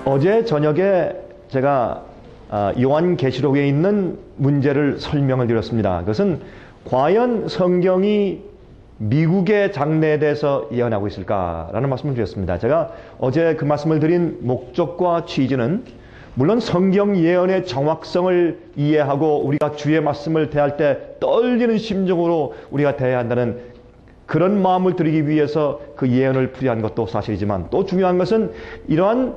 어제 저녁에 제가 요한계시록에 있는 문제를 설명을 드렸습니다. 그것은 과연 성경이 미국의 장래에 대해서 예언하고 있을까라는 말씀을 드렸습니다. 제가 어제 그 말씀을 드린 목적과 취지는 물론 성경 예언의 정확성을 이해하고 우리가 주의 말씀을 대할 때 떨리는 심정으로 우리가 대해야 한다는 그런 마음을 드리기 위해서 그 예언을 풀이한 것도 사실이지만, 또 중요한 것은 이러한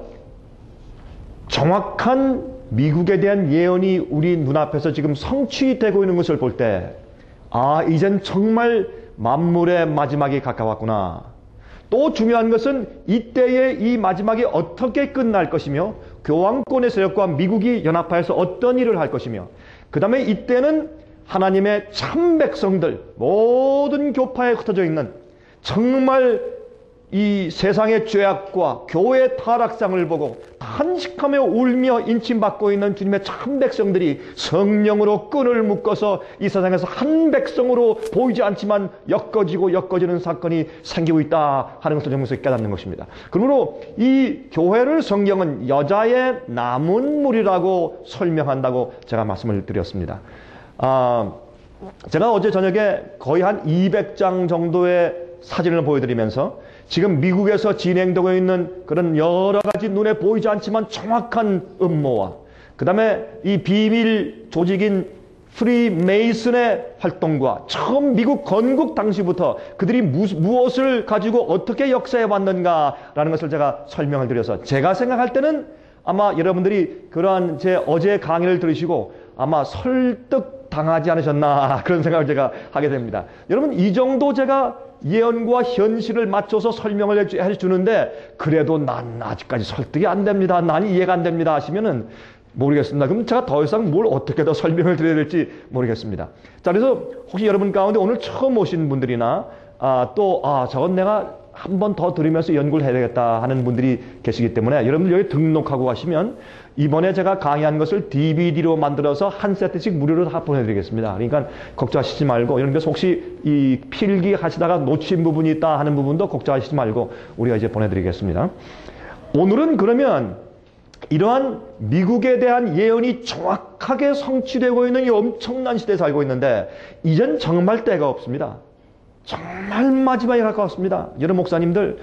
정확한 미국에 대한 예언이 우리 눈앞에서 지금 성취되고 있는 것을 볼 때, 이젠 정말 만물의 마지막이 가까웠구나. 또 중요한 것은 이때의 이 마지막이 어떻게 끝날 것이며, 교황권의 세력과 미국이 연합하여서 어떤 일을 할 것이며, 그 다음에 이때는 하나님의 참 백성들, 모든 교파에 흩어져 있는 정말 이 세상의 죄악과 교회의 타락상을 보고 탄식하며 울며 인침받고 있는 주님의 참 백성들이 성령으로 끈을 묶어서 이 세상에서 한 백성으로 보이지 않지만 엮어지는 사건이 생기고 있다 하는 것을 정면서 깨닫는 것입니다. 그러므로 이 교회를 성경은 여자의 남은 무리라고 설명한다고 제가 말씀을 드렸습니다. 제가 어제 저녁에 거의 한 200장 정도의 사진을 보여드리면서 지금 미국에서 진행되고 있는 그런 여러 가지 눈에 보이지 않지만 정확한 음모와, 그 다음에 이 비밀 조직인 프리메이슨의 활동과, 처음 미국 건국 당시부터 그들이 무엇을 가지고 어떻게 역사해 왔는가라는 것을 제가 설명을 드려서, 제가 생각할 때는 아마 여러분들이 그러한 제 어제 강의를 들으시고 아마 설득 당하지 않으셨나, 그런 생각을 제가 하게 됩니다. 여러분, 이 정도 제가 예언과 현실을 맞춰서 설명을 해주는데 그래도 난 아직까지 설득이 안 됩니다, 난 이해가 안 됩니다 하시면은 모르겠습니다. 그럼 제가 더 이상 뭘 어떻게 더 설명을 드려야 될지 모르겠습니다. 자, 그래서 혹시 여러분 가운데 오늘 처음 오신 분들이나 저건 내가 한 번 더 들으면서 연구를 해야 되겠다 하는 분들이 계시기 때문에, 여러분들 여기 등록하고 가시면 이번에 제가 강의한 것을 DVD로 만들어서 한 세트씩 무료로 다 보내드리겠습니다. 그러니까 걱정하시지 말고, 이런 것을 혹시 이 필기 하시다가 놓친 부분이 있다 하는 부분도 걱정하시지 말고 우리가 이제 보내드리겠습니다. 오늘은 그러면 이러한 미국에 대한 예언이 정확하게 성취되고 있는 이 엄청난 시대에 살고 있는데, 이젠 정말 때가 없습니다. 정말 마지막에 가까웠습니다. 여러분 목사님들,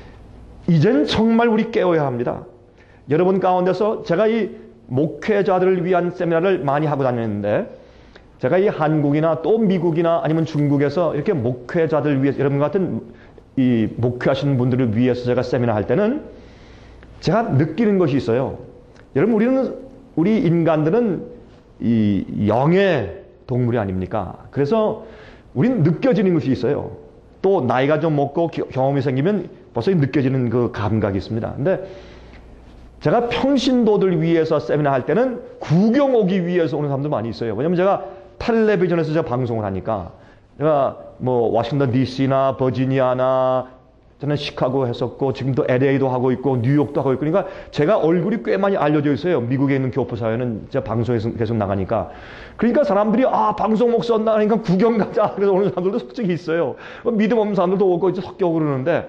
이젠 정말 우리 깨워야 합니다. 여러분 가운데서 제가 이 목회자들을 위한 세미나를 많이 하고 다니는데, 제가 이 한국이나 또 미국이나 아니면 중국에서 이렇게 목회자들 위해서, 여러분 같은 이 목회하시는 분들을 위해서 제가 세미나 할 때는 제가 느끼는 것이 있어요. 여러분, 우리 인간들은 이 영의 동물이 아닙니까? 그래서 우리는 느껴지는 것이 있어요. 또 나이가 좀 먹고 경험이 생기면 벌써 느껴지는 그 감각이 있습니다. 근데 제가 평신도들 위해서 세미나 할 때는 구경 오기 위해서 오는 사람들 많이 있어요. 왜냐면 제가 텔레비전에서 제가 방송을 하니까, 제가 뭐 워싱턴 DC나 버지니아나, 저는 시카고 했었고 지금도 LA도 하고 있고 뉴욕도 하고 있고, 그러니까 제가 얼굴이 꽤 많이 알려져 있어요. 미국에 있는 교포사회는 제가 방송에서 계속 나가니까. 그러니까 사람들이 방송 목사나 하니까 구경 가자, 그래서 오는 사람들도 솔직히 있어요. 믿음 없는 사람들도 오고 이제 섞여 그러는데,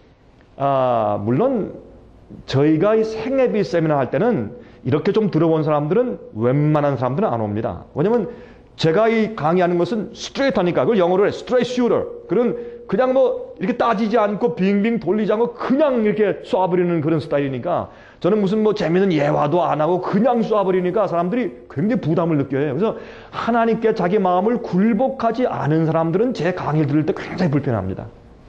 물론 저희가 이 생애비 세미나 할 때는 이렇게 좀 들어본 사람들은 웬만한 사람들은 안 옵니다. 왜냐면 제가 이 강의하는 것은 스트레이트하니까, 그걸 영어로 해 스트레이트 슈터. 그냥 뭐 이렇게 따지지 않고 빙빙 돌리지 않고 그냥 이렇게 쏴버리는 그런 스타일이니까, 저는 무슨 뭐 재미있는 예화도 안 하고 그냥 쏴버리니까 사람들이 굉장히 부담을 느껴요. 그래서 하나님께 자기 마음을 굴복하지 않은 사람들은 제 강의를 들을 때 굉장히 불편합니다.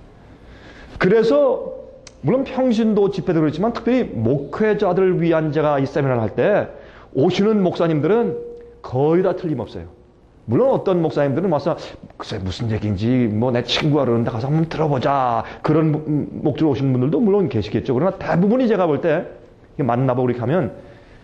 그래서 물론 평신도 집회도 그렇지만 특별히 목회자들을 위한 제가 이 세미나를 할 때 오시는 목사님들은 거의 다 틀림없어요. 물론 어떤 목사님들은 와서 글쎄 무슨 얘기인지 뭐 내 친구가 그러는데 가서 한번 들어보자, 그런 목적으로 오시는 분들도 물론 계시겠죠. 그러나 대부분이 제가 볼 때 만나보고 이렇게 하면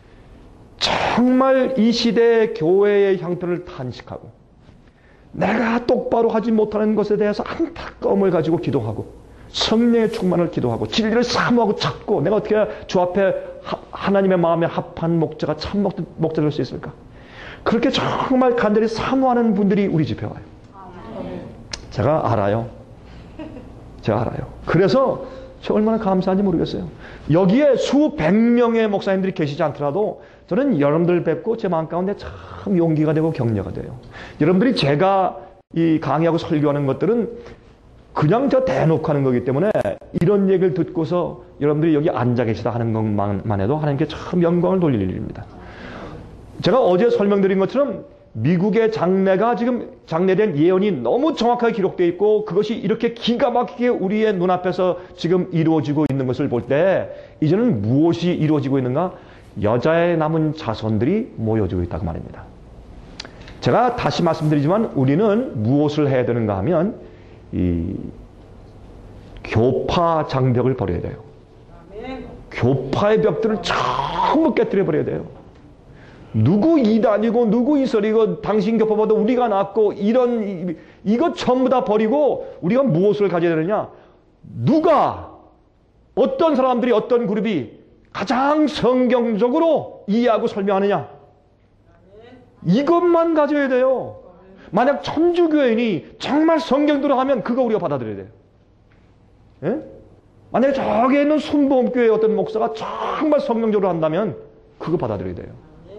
정말 이 시대의 교회의 형편을 탄식하고 내가 똑바로 하지 못하는 것에 대해서 안타까움을 가지고 기도하고 성령의 충만을 기도하고 진리를 사모하고 찾고, 내가 어떻게 주 앞에 하나님의 마음에 합한 목자가 참 목자 될 수 있을까? 그렇게 정말 간절히 사모하는 분들이 우리 집에 와요. 제가 알아요. 그래서 저 얼마나 감사한지 모르겠어요. 여기에 수백 명의 목사님들이 계시지 않더라도 저는 여러분들 뵙고 제 마음 가운데 참 용기가 되고 격려가 돼요. 여러분들이 제가 이 강의하고 설교하는 것들은 그냥 저 대놓고 하는 거기 때문에 이런 얘기를 듣고서 여러분들이 여기 앉아 계시다 하는 것만 해도 하나님께 참 영광을 돌릴 일입니다. 제가 어제 설명드린 것처럼 미국의 장래가 지금 장래된 예언이 너무 정확하게 기록되어 있고 그것이 이렇게 기가 막히게 우리의 눈앞에서 지금 이루어지고 있는 것을 볼 때 이제는 무엇이 이루어지고 있는가? 여자의 남은 자손들이 모여지고 있다고 말입니다. 제가 다시 말씀드리지만 우리는 무엇을 해야 되는가 하면 이 교파 장벽을 버려야 돼요. 교파의 벽들을 전부 깨뜨려 버려야 돼요. 누구 이단이고 누구 이설이고 당신 교파보다 우리가 낫고 이것 전부 다 버리고 우리가 무엇을 가져야 되느냐? 누가 어떤 사람들이 어떤 그룹이 가장 성경적으로 이해하고 설명하느냐? 이것만 가져야 돼요. 만약 천주교인이 정말 성경대로 하면 그거 우리가 받아들여야 돼요. 예? 만약에 저기에 있는 순복음교회의 어떤 목사가 정말 성경적으로 한다면 그거 받아들여야 돼요.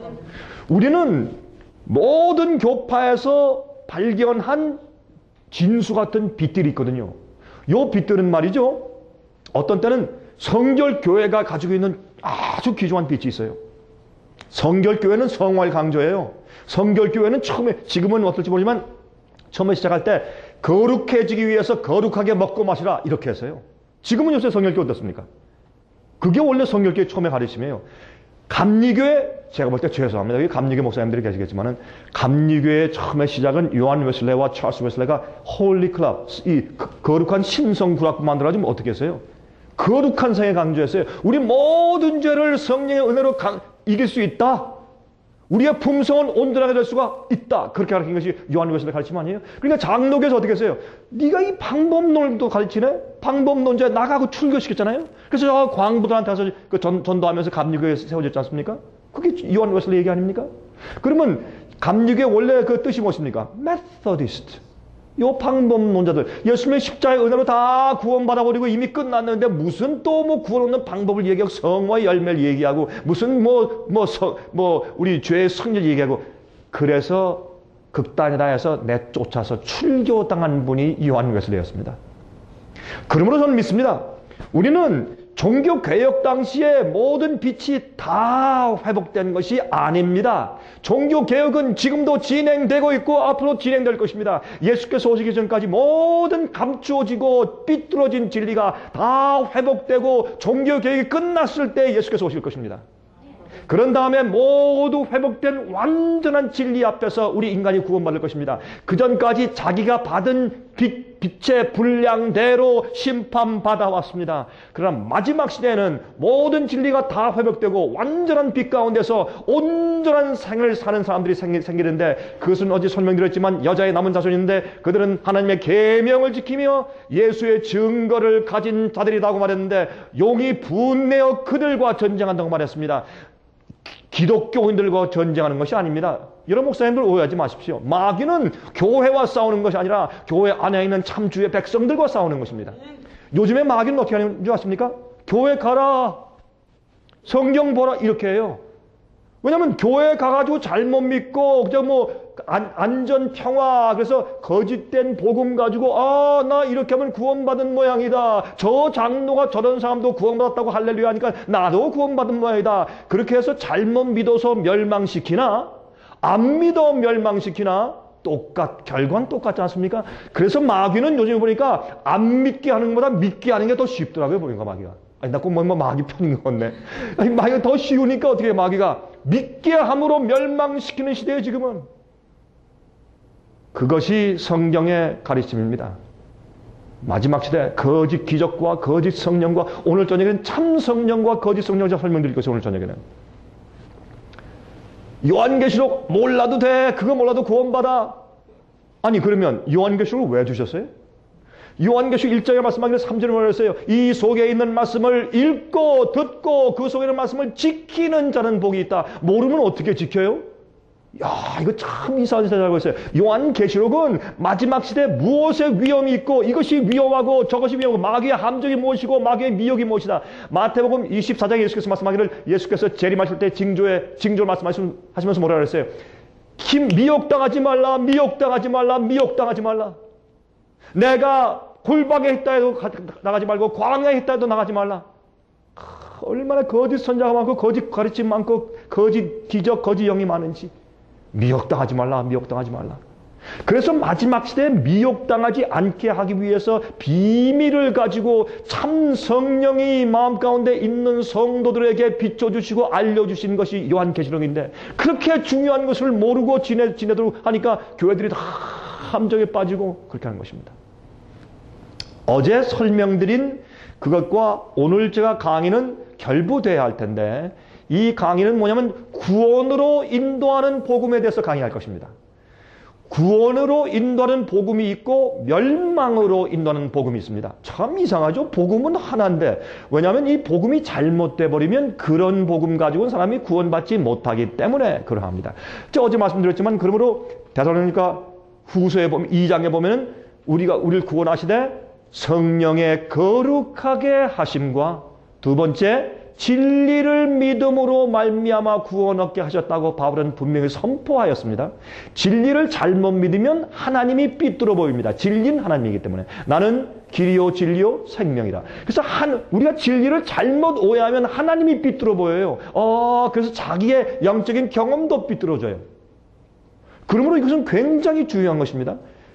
우리는 모든 교파에서 발견한 진수 같은 빛들이 있거든요. 이 빛들은 말이죠. 어떤 때는 성결교회가 가지고 있는 아주 귀중한 빛이 있어요. 성결교회는 성화를 강조해요. 성결교회는 처음에, 지금은 어떨지 모르지만 처음에 시작할 때 거룩해지기 위해서 거룩하게 먹고 마시라 이렇게 했어요. 지금은 요새 성결교회 어떻습니까? 그게 원래 성결교회 처음에 가르침이에요. 감리교회, 제가 볼 때 죄송합니다. 여기 감리교 목사님들이 계시겠지만은 감리교회의 처음에 시작은 요한 웨슬레와 찰스 웨슬레가 홀리 클럽, 이 거룩한 신성구락부 만들어가지고 어떻게 했어요? 거룩한 생에 강조했어요. 우리 모든 죄를 성령의 은혜로 이길 수 있다. 우리의 품성은 온전하게 될 수가 있다. 그렇게 가르친 것이 요한 웨슬레 가르침 아니에요? 그러니까 장로교에서 어떻게 했어요? 네가 이 방법론도 가르치네? 방법론자에 나가고 출교시켰잖아요? 그래서 저 광부들한테 가서 그 전도하면서 감리교에 세워졌지 않습니까? 그게 요한 웨슬레 얘기 아닙니까? 그러면 감리교의 원래 그 뜻이 무엇입니까? 메서디스트. 요 방법론자들, 예수님의 십자가의 은혜로 다 구원받아버리고 이미 끝났는데 무슨 또 뭐 구원 없는 방법을 얘기하고 성화의 열매를 얘기하고 무슨 우리 죄의 성질 얘기하고 그래서 극단이다 해서 내쫓아서 출교당한 분이 요한 웨슬레였습니다. 그러므로 저는 믿습니다. 우리는 종교개혁 당시에 모든 빛이 다 회복된 것이 아닙니다. 종교개혁은 지금도 진행되고 있고 앞으로 진행될 것입니다. 예수께서 오시기 전까지 모든 감추어지고 삐뚤어진 진리가 다 회복되고 종교개혁이 끝났을 때 예수께서 오실 것입니다. 그런 다음에 모두 회복된 완전한 진리 앞에서 우리 인간이 구원받을 것입니다. 그 전까지 자기가 받은 빛의 분량대로 심판받아왔습니다. 그러나 마지막 시대에는 모든 진리가 다 회복되고 완전한 빛 가운데서 온전한 생을 사는 사람들이 생기는데 그것은 어제 설명드렸지만 여자의 남은 자손인데 그들은 하나님의 계명을 지키며 예수의 증거를 가진 자들이라고 말했는데 용이 분내어 그들과 전쟁한다고 말했습니다. 기독교인들과 전쟁하는 것이 아닙니다. 여러분 목사님들 오해하지 마십시오. 마귀는 교회와 싸우는 것이 아니라 교회 안에 있는 참주의 백성들과 싸우는 것입니다. 요즘에 마귀는 어떻게 하는 줄 아십니까? 교회 가라, 성경 보라 이렇게 해요. 왜냐하면 교회 가가지고 잘못 믿고 그냥 안전 평화 그래서 거짓된 복음 가지고 나 이렇게 하면 구원받은 모양이다. 저 장로가 저런 사람도 구원받았다고 할렐루야 하니까 나도 구원받은 모양이다. 그렇게 해서 잘못 믿어서 멸망시키나 안 믿어 멸망시키나 결과는 똑같지 않습니까? 그래서 마귀는 요즘 보니까 안 믿게 하는 것보다 믿게 하는 게 더 쉽더라고요. 보니까 마귀가. 아니 나 꼭 마귀 편인 것 같네. 아니 마귀가 더 쉬우니까 어떻게 해 마귀가. 믿게 함으로 멸망시키는 시대에 지금은. 그것이 성경의 가르침입니다. 마지막 시대 거짓 기적과 거짓 성령과 오늘 저녁에는 참 성령과 거짓 성령을 설명드릴 것이 오늘 저녁에는. 요한계시록 몰라도 돼. 그거 몰라도 구원받아. 아니 그러면 요한계시록을 왜 주셨어요? 요한계시록 1장에 말씀하기를 3절에 말했어요. 이 속에 있는 말씀을 읽고 듣고 그 속에 있는 말씀을 지키는 자는 복이 있다. 모르면 어떻게 지켜요? 야, 이거 참 이상한 세상을 알고 있어요. 요한계시록은 마지막 시대에 무엇의 위험이 있고 이것이 위험하고 저것이 위험하고 마귀의 함정이 무엇이고 마귀의 미혹이 무엇이다. 마태복음 24장에 예수께서 말씀하기를 예수께서 재림하실 때 징조를 말씀하시면서 뭐라 그랬어요? 미혹당하지 말라, 미혹당하지 말라, 미혹당하지 말라. 내가 골방에 있다 해도 나가지 말고 광야에 있다 해도 나가지 말라. 얼마나 거짓 선자가 많고 거짓 가르침 많고 거짓 기적, 거짓 영이 많은지. 미혹당하지 말라, 미혹당하지 말라. 그래서 마지막 시대에 미혹당하지 않게 하기 위해서 비밀을 가지고 참 성령이 마음 가운데 있는 성도들에게 비춰주시고 알려주신 것이 요한계시록인데 그렇게 중요한 것을 모르고 지내도록 하니까 교회들이 다 함정에 빠지고 그렇게 하는 것입니다. 어제 설명드린 그것과 오늘 제가 강의는 결부돼야 할 텐데 이 강의는 뭐냐면 구원으로 인도하는 복음에 대해서 강의할 것입니다. 구원으로 인도하는 복음이 있고 멸망으로 인도하는 복음이 있습니다. 참 이상하죠? 복음은 하나인데 왜냐하면 이 복음이 잘못돼 버리면 그런 복음 가지고는 사람이 구원받지 못하기 때문에 그러합니다. 어제 말씀드렸지만 그러므로 데살로니가 후서에 보면 2장에 보면은 우리를 구원하시되 성령의 거룩하게 하심과 두 번째 진리를 믿음으로 말미암아 구원 얻게 하셨다고 바울은 분명히 선포하였습니다. 진리를 잘못 믿으면 하나님이 삐뚤어 보입니다. 진리는 하나님이기 때문에 나는 길이요 진리요 생명이라. 그래서 우리가 진리를 잘못 오해하면 하나님이 삐뚤어 보여요. 그래서 자기의 영적인 경험도 삐뚤어져요. 그러므로 이것은 굉장히 중요한 것입니다.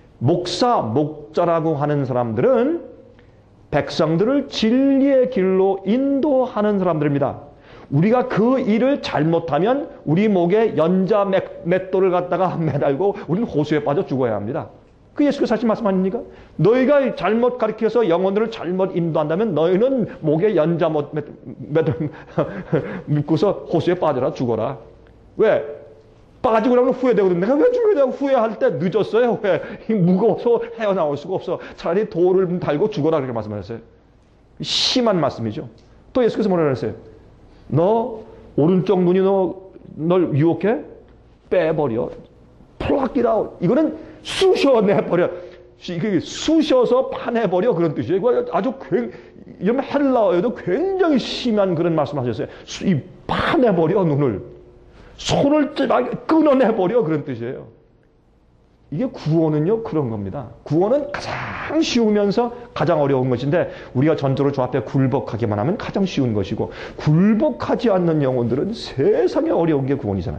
목자라고 하는 사람들은 백성들을 진리의 길로 인도하는 사람들입니다. 우리가 그 일을 잘못하면 우리 목에 연자 맷돌을 갖다가 매달고 우리는 호수에 빠져 죽어야 합니다. 그 예수께서 하신 말씀 아닙니까? 너희가 잘못 가르쳐서 영혼들을 잘못 인도한다면 너희는 목에 연자 맷돌 묶고서 호수에 빠져라 죽어라. 왜? 빠지고 나면 후회되거든. 내가 왜 죽으려고 후회할 때 늦었어요. 왜? 무거워서 헤어나올 수가 없어. 차라리 돌을 달고 죽어라. 그렇게 말씀하셨어요. 심한 말씀이죠. 또 예수께서 뭐라 그랬어요? 너 오른쪽 눈이 널 유혹해? 빼버려. pluck it out. 이거는 쑤셔내버려. 이게 쑤셔서 파내버려. 그런 뜻이에요. 이거 아주 이런 헬라어에도 굉장히 심한 그런 말씀하셨어요. 파내버려 눈을. 손을 끊어내버려 그런 뜻이에요. 이게 구원은요 그런 겁니다. 구원은 가장 쉬우면서 가장 어려운 것인데 우리가 전적으로 저 앞에 굴복하기만 하면 가장 쉬운 것이고 굴복하지 않는 영혼들은 세상에 어려운 게 구원이잖아요.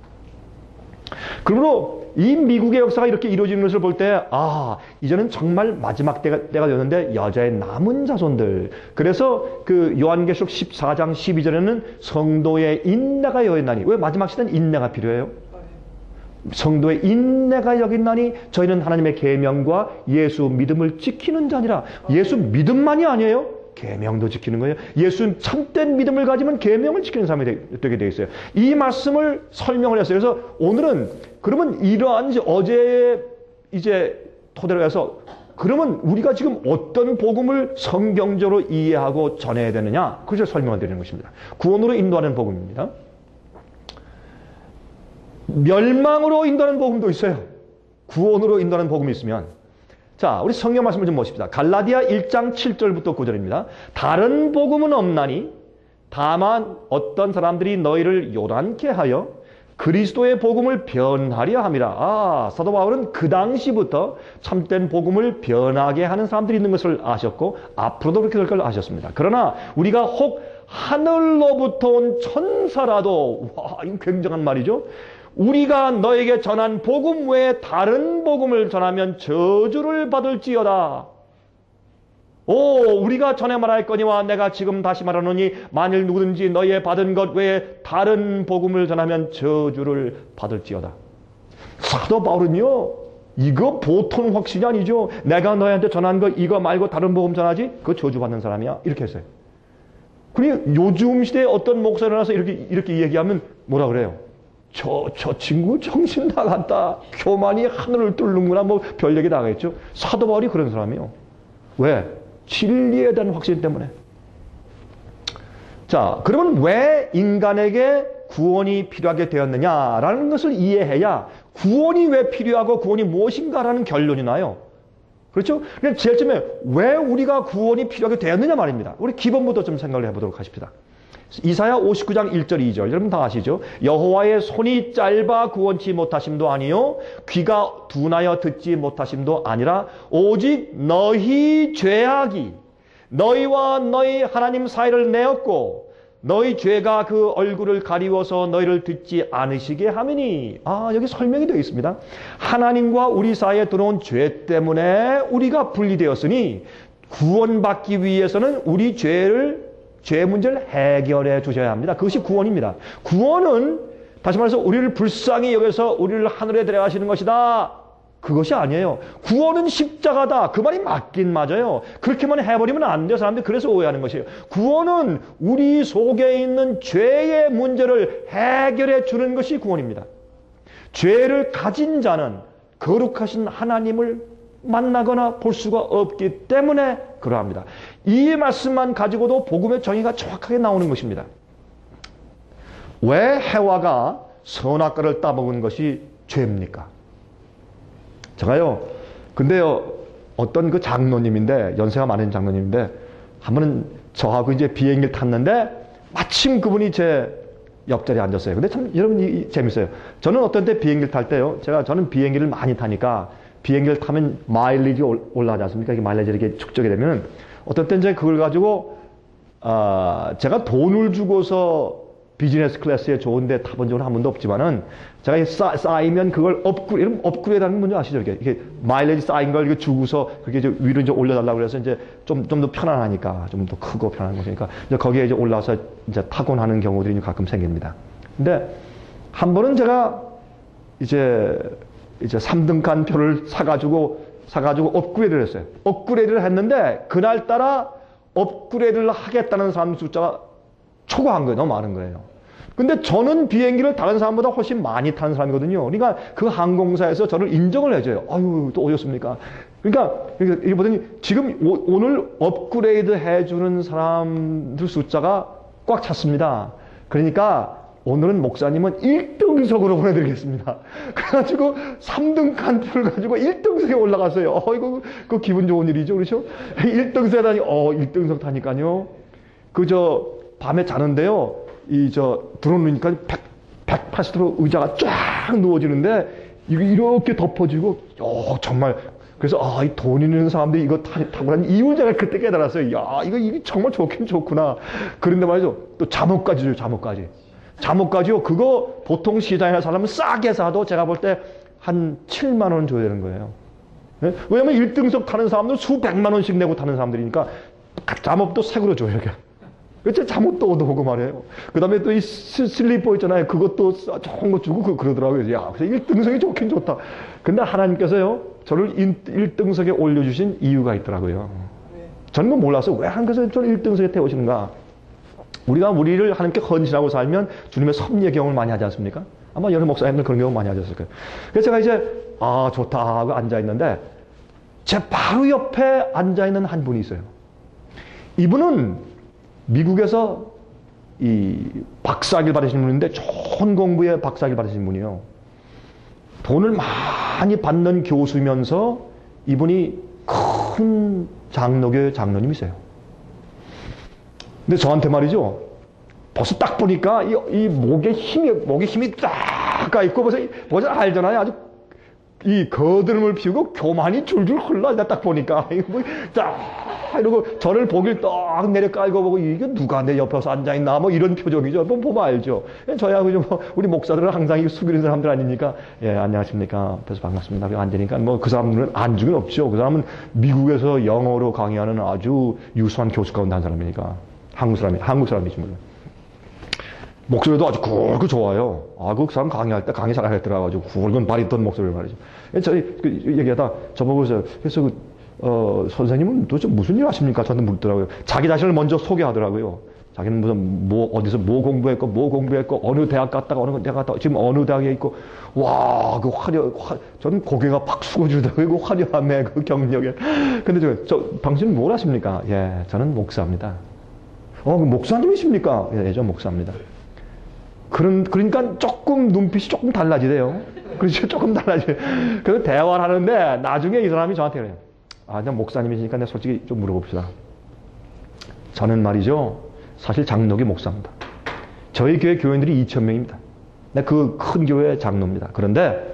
그러므로 이 미국의 역사가 이렇게 이루어지는 것을 볼 때 이제는 정말 마지막 때가 되었는데 여자의 남은 자손들. 그래서 그 요한계시록 14장 12절에는 성도의 인내가 여겼나니. 왜 마지막 시대는 인내가 필요해요? 성도의 인내가 여긴나니 저희는 하나님의 계명과 예수 믿음을 지키는 자니라. 예수 믿음만이 아니에요. 계명도 지키는 거예요. 예수는 참된 믿음을 가지면 계명을 지키는 사람이 되게 되어 있어요. 이 말씀을 설명을 했어요. 그래서 오늘은 그러면 이러한 어제 이제 토대로 해서 그러면 우리가 지금 어떤 복음을 성경적으로 이해하고 전해야 되느냐? 그것을 설명을 드리는 것입니다. 구원으로 인도하는 복음입니다. 멸망으로 인도하는 복음도 있어요. 구원으로 인도하는 복음이 있으면 자, 우리 성경 말씀을 좀 보십시다. 갈라디아 1장 7절부터 9절입니다. 다른 복음은 없나니 다만 어떤 사람들이 너희를 요란케 하여 그리스도의 복음을 변하려 함이라. 사도 바울은 그 당시부터 참된 복음을 변하게 하는 사람들이 있는 것을 아셨고 앞으로도 그렇게 될 걸 아셨습니다. 그러나 우리가 혹 하늘로부터 온 천사라도 이거 굉장한 말이죠. 우리가 너에게 전한 복음 외에 다른 복음을 전하면 저주를 받을지어다. 우리가 전에 말할거니와 내가 지금 다시 말하노니 만일 누구든지 너희의 받은 것 외에 다른 복음을 전하면 저주를 받을지어다. 사도 바울은요, 이거 보통 확신이 아니죠. 내가 너희한테 전한 거 이거 말고 다른 복음 전하지? 그거 저주받는 사람이야. 이렇게 했어요. 그러니 요즘 시대에 어떤 목사가 일어나서 이렇게 얘기하면 뭐라 그래요? 저 친구 정신 나갔다. 교만이 하늘을 뚫는구나. 별 얘기 나가겠죠. 사도 바울이 그런 사람이에요. 왜? 진리에 대한 확신 때문에. 자, 그러면 왜 인간에게 구원이 필요하게 되었느냐라는 것을 이해해야 구원이 왜 필요하고 구원이 무엇인가라는 결론이 나요. 그렇죠? 그럼 제일 처음에 왜 우리가 구원이 필요하게 되었느냐 말입니다. 우리 기본부터 좀 생각을 해보도록 하십시다. 이사야 59장 1절 2절 여러분 다 아시죠? 여호와의 손이 짧아 구원치 못하심도 아니요 귀가 둔하여 듣지 못하심도 아니라 오직 너희 죄악이 너희와 너희 하나님 사이를 내었고 너희 죄가 그 얼굴을 가리워서 너희를 듣지 않으시게 함이니. 여기 설명이 되어 있습니다. 하나님과 우리 사이에 들어온 죄 때문에 우리가 분리되었으니 구원받기 위해서는 우리 죄 문제를 해결해 주셔야 합니다. 그것이 구원입니다. 구원은 다시 말해서 우리를 불쌍히 여겨서 우리를 하늘에 데려가시는 것이다. 그것이 아니에요. 구원은 십자가다. 그 말이 맞긴 맞아요. 그렇게만 해버리면 안 돼요. 사람들이 그래서 오해하는 것이에요. 구원은 우리 속에 있는 죄의 문제를 해결해 주는 것이 구원입니다. 죄를 가진 자는 거룩하신 하나님을 만나거나 볼 수가 없기 때문에 그러합니다. 이 말씀만 가지고도 복음의 정의가 정확하게 나오는 것입니다. 왜 해와가 선악과를 따먹은 것이 죄입니까? 제가요, 근데요, 어떤 그 장로님인데, 연세가 많은 장로님인데, 한 번은 저하고 이제 비행기를 탔는데, 마침 그분이 제 옆자리에 앉았어요. 근데 참, 여러분, 재밌어요. 저는 어떤 때 비행기를 탈 때요, 저는 비행기를 많이 타니까, 비행기를 타면 마일리지 올라가지 않습니까? 이게 마일리지 이렇게 축적이 되면, 어떤 때 이제 그걸 가지고, 제가 돈을 주고서 비즈니스 클래스에 좋은데 타본 적은 한 번도 없지만은, 제가 쌓이면 그걸 업그레이드하는 건 아시죠? 이게 마일리지 쌓인 걸 이렇게 주고서 그렇게 이제 위로 이제 올려달라고 그래서 이제 좀 더 편안하니까, 좀 더 크고 편안한 것이니까, 이제 거기에 이제 올라와서 이제 타곤 하는 경우들이 가끔 생깁니다. 근데 한 번은 제가 이제 3등간 표를 사가지고 업그레이드를 했어요. 업그레이드를 했는데, 그날따라 업그레이드를 하겠다는 사람 숫자가 초과한 거예요. 너무 많은 거예요. 근데 저는 비행기를 다른 사람보다 훨씬 많이 타는 사람이거든요. 그러니까 그 항공사에서 저를 인정을 해줘요. 아유, 또 오셨습니까? 그러니까 이렇게 보더니 지금 오늘 업그레이드 해주는 사람들 숫자가 꽉 찼습니다. 그러니까 오늘은 목사님은 1등석으로 보내드리겠습니다. 그래가지고 3등 칸표를 가지고 1등석에 올라갔어요. 이거 그 기분 좋은 일이죠. 그렇죠? 1등석에 다니, 1등석 타니까요. 밤에 자는데요. 들어놓으니까 180도 의자가 쫙 누워지는데, 이렇게 덮어지고, 정말. 그래서, 이 돈 있는 사람들이 이거 타고 난 이유를 제가 그때 깨달았어요. 이게 정말 좋긴 좋구나. 그런데 말이죠. 또 잠옷까지요, 잠옷까지. 잠옷까지요. 그거 보통 시장에 사려면 싸게 사도 제가 볼 때 한 7만 원 줘야 되는 거예요. 네? 왜냐면 1등석 타는 사람들 수백만 원씩 내고 타는 사람들이니까 잠옷도 색으로 줘요, 이렇게. 그렇죠? 잠옷도 얻어오고 말이에요. 그 다음에 또 이 슬리퍼 있잖아요. 그것도 좋은 거 주고 그러더라고요. 그래서 1등석이 좋긴 좋다. 근데 하나님께서요, 저를 1등석에 올려주신 이유가 있더라고요. 저는 뭐 몰랐어요. 왜 하나님께서 저를 1등석에 태우시는가? 우리가 우리를 하나님께 헌신하고 살면 주님의 섭리의 경험을 많이 하지 않습니까? 아마 여러 목사님들 그런 경험 많이 하셨을 거예요. 그래서 제가 이제, 좋다 하고 앉아있는데, 제 바로 옆에 앉아있는 한 분이 있어요. 이분은 미국에서 이 박사학위를 받으신 분인데 좋은 공부에 박사학위를 받으신 분이에요. 돈을 많이 받는 교수면서 이분이 큰 장로교회 장로님이세요. 근데 저한테 말이죠. 벌써 딱 보니까 이 목에 힘이 딱 가있고 벌써 알잖아요. 아주 이 거드름을 피우고 교만이 줄줄 흘러. 내가 딱 보니까 이러고 저를 보길 딱 내려 깔고 보고 이게 누가 내 옆에서 앉아있나 뭐 이런 표정이죠. 보면 알죠. 저희하고 우리 목사들은 항상 숙이는 사람들 아닙니까? 예, 안녕하십니까. 앞에서 반갑습니다. 앉으니까 뭐 그 사람들은 안중은 없죠. 그 사람은 미국에서 영어로 강의하는 아주 유수한 교수 가운데 한 사람이니까. 한국 사람이지 물론. 목소리도 아주 굵고 좋아요. 그 사람 강의할 때 강의 잘하더라고요. 굵은 바리톤 목소리를 말이죠. 저희 얘기하다 저보고 그래서 선생님은 도대체 무슨 일 하십니까? 저한테 묻더라고요. 자기 자신을 먼저 소개하더라고요. 자기는 무슨 어디서 뭐 공부했고 어느 대학 갔다가 어느 대학 갔다가 지금 어느 대학에 있고 그 저는 고개가 팍 숙어지더라고요. 그 화려함에 그 경력에. 근데 당신은 뭘 하십니까? 예, 저는 목사입니다. 목사님이십니까? 예, 저 목사입니다. 그러니까 조금 눈빛이 조금 달라지대요. 그렇죠? 조금 달라져요. 그래서 대화를 하는데 나중에 이 사람이 저한테 그래요. 아, 그냥 목사님이시니까 내가 솔직히 좀 물어봅시다. 저는 말이죠. 사실 장로교 목사입니다. 저희 교회 교인들이 2,000명입니다. 그 큰 교회 장로입니다. 그런데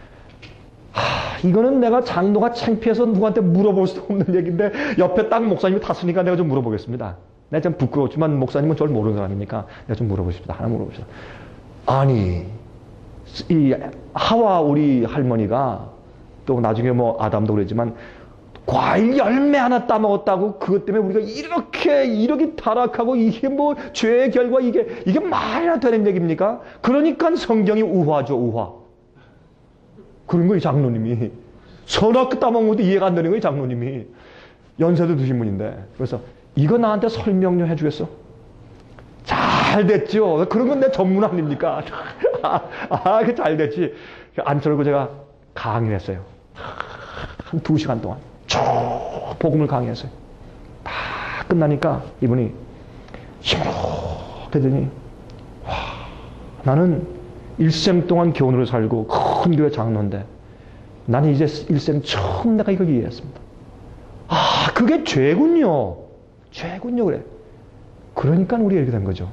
이거는 내가 장로가 창피해서 누구한테 물어볼 수 없는 얘기인데 옆에 딱 목사님이 탔으니까 내가 좀 물어보겠습니다. 내가 좀 부끄럽지만 목사님은 저를 모르는 사람이니까 내가 좀 물어보십시다. 하나 물어봅시다. 아니 이 하와 우리 할머니가 또 나중에 뭐 아담도 그랬지만 과일 열매 하나 따먹었다고 그것 때문에 우리가 이렇게 타락하고 이게 뭐 죄의 결과 이게 말이나 되는 얘기입니까? 그러니까 성경이 우화죠, 우화. 그런 거예요, 장로님이. 선악과 따먹은 것도 이해가 안 되는 거예요, 장로님이. 연세도 드신 분인데. 그래서 이거 나한테 설명 좀 해주겠어? 잘 됐죠. 그런 건 내 전문 아닙니까? 그 잘 됐지. 앉혀놓고 제가 강의를 했어요. 한 2시간 동안. 쭉 복음을 강의했어요. 다 끝나니까 이분이 시무룩하더니 나는 일생 동안 교훈으로 살고 큰 교회 장로인데 나는 이제 일생 처음 내가 이걸 이해했습니다. 아, 그게 죄군요. 죄군요, 그래. 그러니까 우리가 이렇게 된 거죠.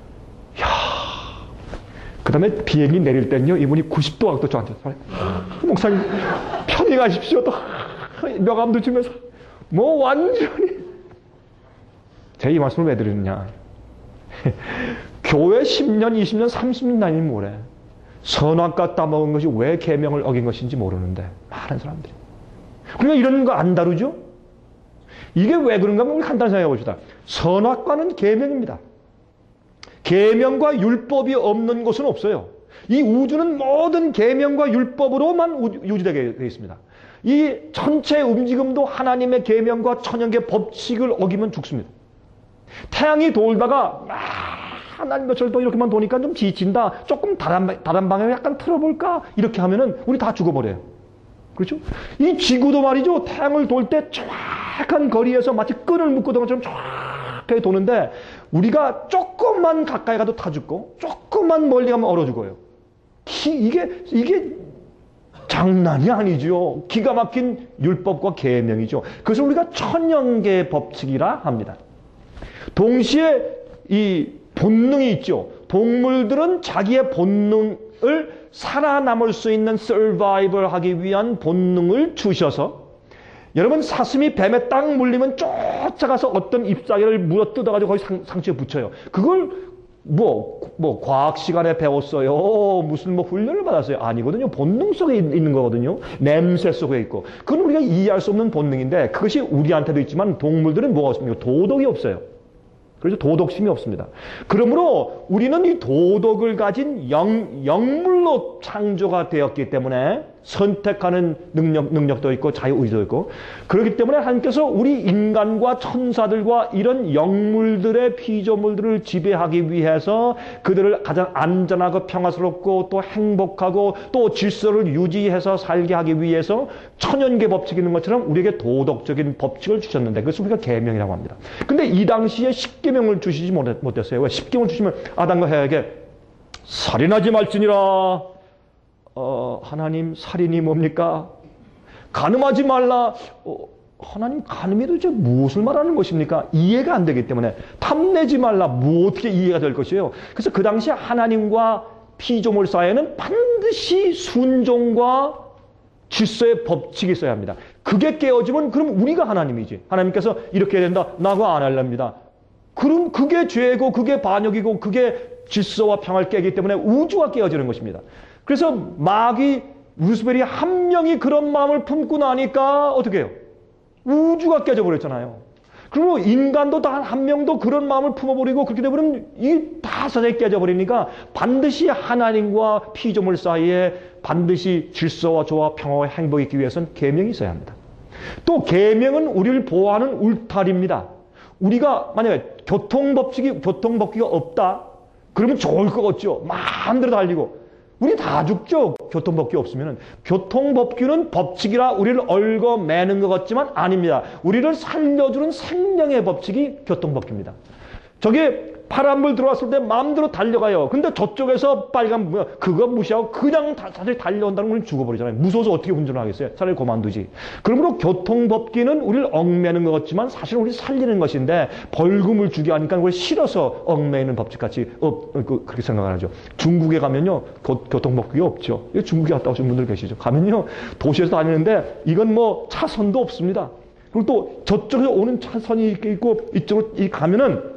그 다음에 비행기 내릴 때는요, 이분이 90도 각도 저한테 목사님 편히 가십시오. 또 명함도 주면서 뭐 완전히 제가 이 말씀을 왜 드리느냐. 교회 10년, 20년, 30년 다니면 뭐래. 선악과 따먹은 것이 왜 계명을 어긴 것인지 모르는데 많은 사람들이. 그러니까 이런 거 안 다루죠? 이게 왜 그런가 하면 우리 간단히 생각해 봅시다. 선악과는 계명입니다. 계명과 율법이 없는 곳은 없어요. 이 우주는 모든 계명과 율법으로만 유지되게 되어 있습니다. 이 전체 움직임도 하나님의 계명과 천연계 법칙을 어기면 죽습니다. 태양이 돌다가 하나님 며칠 동안 이렇게만 도니까 좀 지친다. 조금 다른 방향을 약간 틀어볼까? 이렇게 하면은 우리 다 죽어버려요. 그렇죠? 이 지구도 말이죠. 태양을 돌 때 정확한 거리에서 마치 끈을 묶어둔 것처럼 정확하게 도는데 우리가 조금만 가까이 가도 타 죽고 조금만 멀리 가면 얼어 죽어요. 이게 장난이 아니죠. 기가 막힌 율법과 계명이죠. 그래서 우리가 천연계 법칙이라 합니다. 동시에 이 본능이 있죠. 동물들은 자기의 본능을 살아남을 수 있는 서바이벌 하기 위한 본능을 주셔서 여러분 사슴이 뱀에 딱 물리면 쫓아가서 어떤 잎사귀를 물어 뜯어가지고 거기 상처에 붙여요. 그걸 뭐 과학 시간에 배웠어요. 무슨 뭐 훈련을 받았어요. 아니거든요. 본능 속에 있는 거거든요. 냄새 속에 있고. 그건 우리가 이해할 수 없는 본능인데 그것이 우리한테도 있지만 동물들은 뭐가 없습니까? 도덕이 없어요. 그래서 도덕심이 없습니다. 그러므로 우리는 이 도덕을 가진 영물로 창조가 되었기 때문에 선택하는 능력도 있고 자유의지도 있고 그렇기 때문에 하나님께서 우리 인간과 천사들과 이런 영물들의 피조물들을 지배하기 위해서 그들을 가장 안전하고 평화스럽고 또 행복하고 또 질서를 유지해서 살게 하기 위해서 천연계 법칙이 있는 것처럼 우리에게 도덕적인 법칙을 주셨는데 그것을 우리가 계명이라고 합니다. 근데 이 당시에 십계명을 주시지 못했어요. 왜? 십계명을 주시면 아담과 해에게 살인하지 말지니라. 하나님 살인이 뭡니까? 간음하지 말라. 하나님 간음이 도대체 무엇을 말하는 것입니까? 이해가 안 되기 때문에 탐내지 말라. 뭐 어떻게 이해가 될 것이에요? 그래서 그 당시에 하나님과 피조물 사이에는 반드시 순종과 질서의 법칙이 있어야 합니다. 그게 깨어지면 그럼 우리가 하나님이지. 하나님께서 이렇게 해야 된다. 나 그거 안 할랍니다. 그럼 그게 죄고 그게 반역이고 그게 질서와 평화를 깨기 때문에 우주가 깨어지는 것입니다. 그래서 마귀 루스벨이 한 명이 그런 마음을 품고 나니까 어떻게 해요? 우주가 깨져버렸잖아요. 그리고 인간도 단 한 명도 그런 마음을 품어버리고 그렇게 되버리면 이 다 사장이 깨져버리니까 반드시 하나님과 피조물 사이에 반드시 질서와 조화, 평화와 행복이 있기 위해서는 계명이 있어야 합니다. 또 계명은 우리를 보호하는 울타리입니다. 우리가 만약에 교통법규가 없다? 그러면 좋을 것 같죠? 마음대로 달리고. 우리 다 죽죠. 교통법규 없으면. 교통법규는 법칙이라 우리를 얽어매는 것 같지만 아닙니다. 우리를 살려주는 생명의 법칙이 교통법규입니다. 저게 파란불 들어왔을 때 마음대로 달려가요. 근데 저쪽에서 빨간 불, 그거 무시하고 그냥 다시 달려온다는 건 죽어버리잖아요. 무서워서 어떻게 운전을 하겠어요? 차라리 그만두지. 그러므로 교통법규는 우리를 얽매는 것 같지만 사실은 우리 살리는 것인데 벌금을 주게 하니까 그걸 싫어서 얽매이는 법칙같이 그렇게 생각을 하죠. 중국에 가면요. 교통법규가 없죠. 중국에 갔다 오신 분들 계시죠. 가면요. 도시에서 다니는데 이건 뭐 차선도 없습니다. 그리고 또 저쪽에서 오는 차선이 있고 이쪽으로 가면은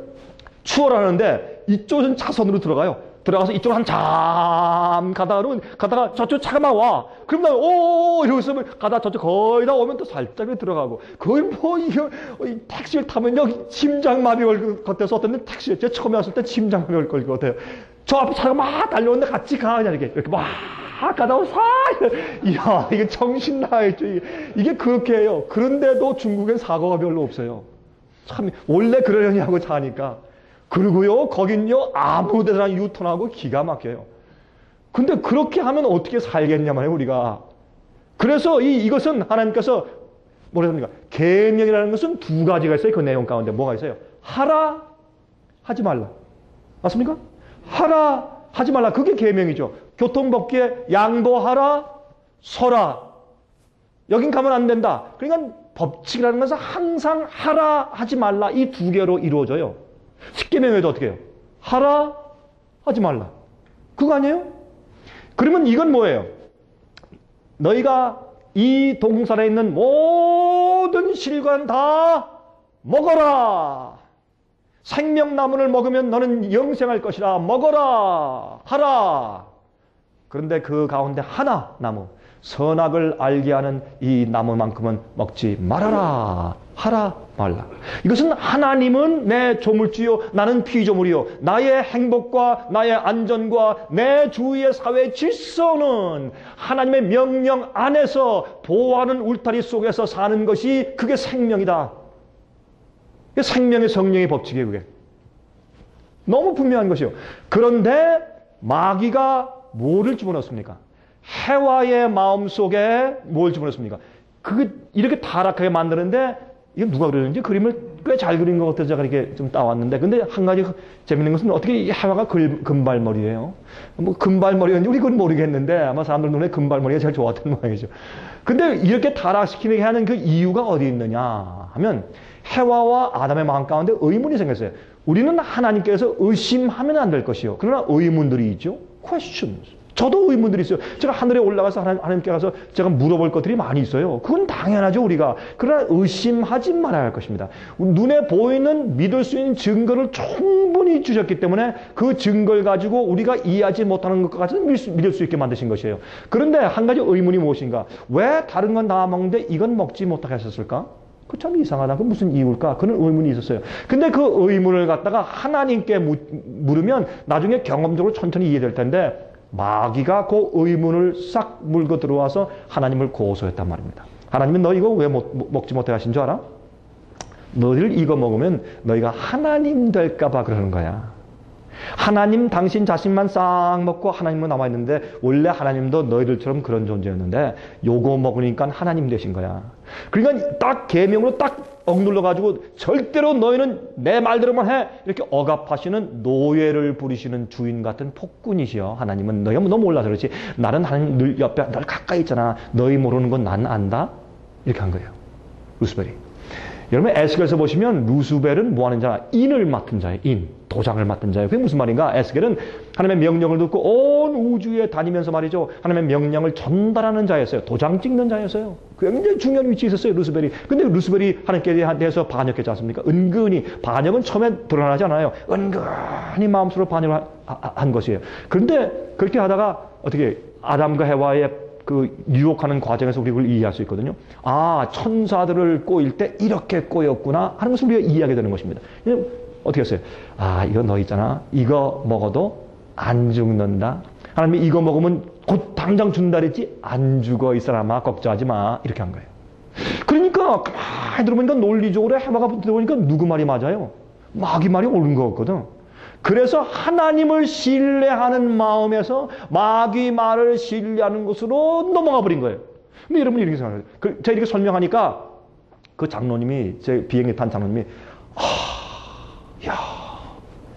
추월하는데 이쪽은 차선으로 들어가요. 들어가서 이쪽으로 한참 가다가 저쪽 차가 막 와. 그럼 나 이러고 있으면 가다 저쪽 거의 다 오면 또 살짝 들어가고. 거의 뭐 이거 택시를 타면요 심장마비 걸 것 같아서 어떤 택시에 제가 처음에 왔을 때 심장마비 걸 것 같아요. 저 앞에 차가 막 달려오는데 같이 가 그냥 이렇게 막 가다가 이야 이게 정신 나있죠. 이게 그렇게 해요. 그런데도 중국엔 사고가 별로 없어요. 참 원래 그러려니 하고 자니까. 그리고요, 거긴요, 아무 데나 유턴하고 기가 막혀요. 근데 그렇게 하면 어떻게 살겠냐 말이에요, 우리가. 그래서 이것은 하나님께서 뭐라 합니까? 계명이라는 것은 두 가지가 있어요, 그 내용 가운데. 뭐가 있어요? 하라, 하지 말라. 맞습니까? 하라, 하지 말라. 그게 계명이죠. 교통법규에 양보하라, 서라. 여긴 가면 안 된다. 그러니까 법칙이라는 것은 항상 하라, 하지 말라. 이 두 개로 이루어져요. 십계명에도 어떻게 해요? 하라, 하지 말라. 그거 아니에요? 그러면 이건 뭐예요? 너희가 이 동산에 있는 모든 실관 다 먹어라. 생명나무를 먹으면 너는 영생할 것이라. 먹어라. 하라. 그런데 그 가운데 하나 나무, 선악을 알게 하는 이 나무만큼은 먹지 말아라. 하라 말라. 이것은 하나님은 내 조물주요 나는 피조물이요 나의 행복과 나의 안전과 내 주위의 사회 질서는 하나님의 명령 안에서 보호하는 울타리 속에서 사는 것이 그게 생명이다. 그게 생명의 성령의 법칙이에요. 그게 너무 분명한 것이요. 그런데 마귀가 뭐를 집어넣습니까? 해와의 마음속에 뭘 집어넣습니까? 그게 이렇게 타락하게 만드는데 이건 누가 그렸는지 그림을 꽤 잘 그린 것 같아서 제가 이렇게 좀 따왔는데 근데 한 가지 재밌는 것은 어떻게 해와가 금발머리예요. 뭐 금발머리였는지 우리 그건 모르겠는데 아마 사람들 눈에 금발머리가 제일 좋았던 모양이죠. 근데 이렇게 타락시키게 하는 그 이유가 어디 있느냐 하면 해와와 아담의 마음 가운데 의문이 생겼어요. 우리는 하나님께서 의심하면 안 될 것이요. 그러나 의문들이 있죠. questions. 저도 의문들이 있어요. 제가 하늘에 올라가서 하나님께 가서 제가 물어볼 것들이 많이 있어요. 그건 당연하죠, 우리가. 그러나 의심하지 말아야 할 것입니다. 눈에 보이는 믿을 수 있는 증거를 충분히 주셨기 때문에 그 증거를 가지고 우리가 이해하지 못하는 것과 같이 믿을 수 있게 만드신 것이에요. 그런데 한 가지 의문이 무엇인가? 왜 다른 건 다 먹는데 이건 먹지 못하게 하셨을까? 그 참 이상하다. 그 무슨 이유일까? 그런 의문이 있었어요. 근데 그 의문을 갖다가 하나님께 물으면 나중에 경험적으로 천천히 이해될 텐데 마귀가 그 의문을 싹 물고 들어와서 하나님을 고소했단 말입니다. 하나님은 너 이거 왜 먹지 못해 하신 줄 알아? 너희들 이거 먹으면 너희가 하나님 될까 봐 그러는 거야. 하나님 당신 자신만 싹 먹고 하나님은 남아있는데 원래 하나님도 너희들처럼 그런 존재였는데 요거 먹으니까 하나님 되신 거야. 그러니까 딱 계명으로 딱 억눌러가지고 절대로 너희는 내 말대로만 해 이렇게 억압하시는 노예를 부리시는 주인 같은 폭군이시여. 하나님은 너희가 너 몰라서 그렇지 나는 하나님 늘 옆에 널 가까이 있잖아. 너희 모르는 건 난 안다. 이렇게 한 거예요. 루스벨이. 여러분 에스겔에서 보시면 루스벨은 뭐 하는 자? 인을 맡은 자예요. 인. 도장을 맡은 자예요. 그게 무슨 말인가? 에스겔은 하나님의 명령을 듣고 온 우주에 다니면서 말이죠. 하나님의 명령을 전달하는 자였어요. 도장 찍는 자였어요. 굉장히 중요한 위치에 있었어요. 루스벨이. 근데 루스벨이 하나님께 대해서 반역했지 않습니까? 은근히. 반역은 처음에 드러나지 않아요. 은근히 마음속으로 반역을 한 것이에요. 그런데 그렇게 하다가 어떻게 아담과 해와의 그 유혹하는 과정에서 우리가 그걸 이해할 수 있거든요. 아, 천사들을 꼬일 때 이렇게 꼬였구나 하는 것을 우리가 이해하게 되는 것입니다. 어떻게 했어요? 아, 이거 너 있잖아. 이거 먹어도 안 죽는다. 하나님이 이거 먹으면 곧 당장 준다 그랬지? 안 죽어 이 사람아. 걱정하지 마. 이렇게 한 거예요. 그러니까 가만히 들어보니까 논리적으로 해마가 들어보니까 누구 말이 맞아요? 마귀 말이 옳은 것 같거든. 그래서 하나님을 신뢰하는 마음에서 마귀 말을 신뢰하는 것으로 넘어가 버린 거예요. 근데 여러분이 이렇게 생각해요. 제가 이렇게 설명하니까 그 장로님이, 제 비행기 탄 장로님이 야,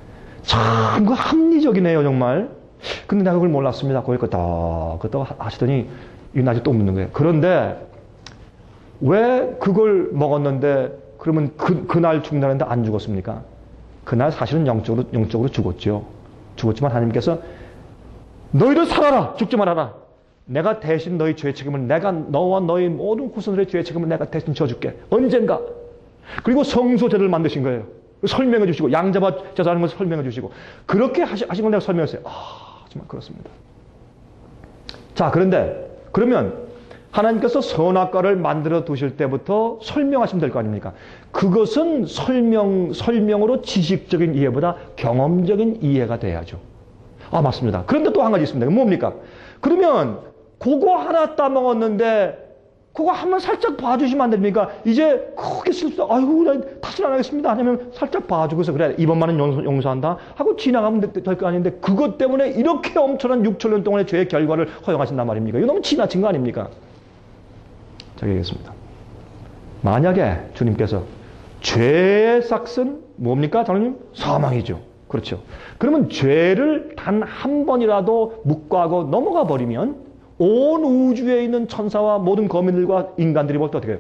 참, 그 합리적이네요, 정말. 근데 내가 그걸 몰랐습니다. 거기 그것도 하시더니, 이 낮에 또 묻는 거예요. 그런데, 왜 그걸 먹었는데, 그러면 그날 죽는다는데 안 죽었습니까? 그날 사실은 영적으로 죽었죠. 죽었지만 하나님께서, 너희들 살아라! 죽지 말아라! 내가 대신 너희 죄의 책임을, 내가 너와 너희 모든 후손들의 죄의 책임을 내가 대신 져줄게. 언젠가. 그리고 성소제를 만드신 거예요. 설명해 주시고, 양잡아 제사하는 것을 설명해 주시고, 그렇게 하신 걸 내가 설명했어요. 정말 그렇습니다. 자, 그런데, 그러면, 하나님께서 선악과를 만들어 두실 때부터 설명하시면 될 거 아닙니까? 그것은 설명으로 지식적인 이해보다 경험적인 이해가 돼야죠. 맞습니다. 그런데 또 한 가지 있습니다. 뭡니까? 그러면, 그거 하나 따먹었는데, 그거 한번 살짝 봐주시면 안 됩니까? 이제 크게 실수, 아이고, 나 다시는 안 하겠습니다. 아니면 살짝 봐주고서, 그래, 이번만은 용서한다? 하고 지나가면 될 거 아닌데, 그것 때문에 이렇게 엄청난 6천년 동안의 죄의 결과를 허용하신단 말입니까? 이거 너무 지나친 거 아닙니까? 자, 얘기했습니다. 만약에 주님께서 죄의 삭은 뭡니까? 장로님? 사망이죠. 그렇죠. 그러면 죄를 단 한 번이라도 묵과하고 넘어가 버리면 온 우주에 있는 천사와 모든 거민들과 인간들이 볼 때 어떻게 해요?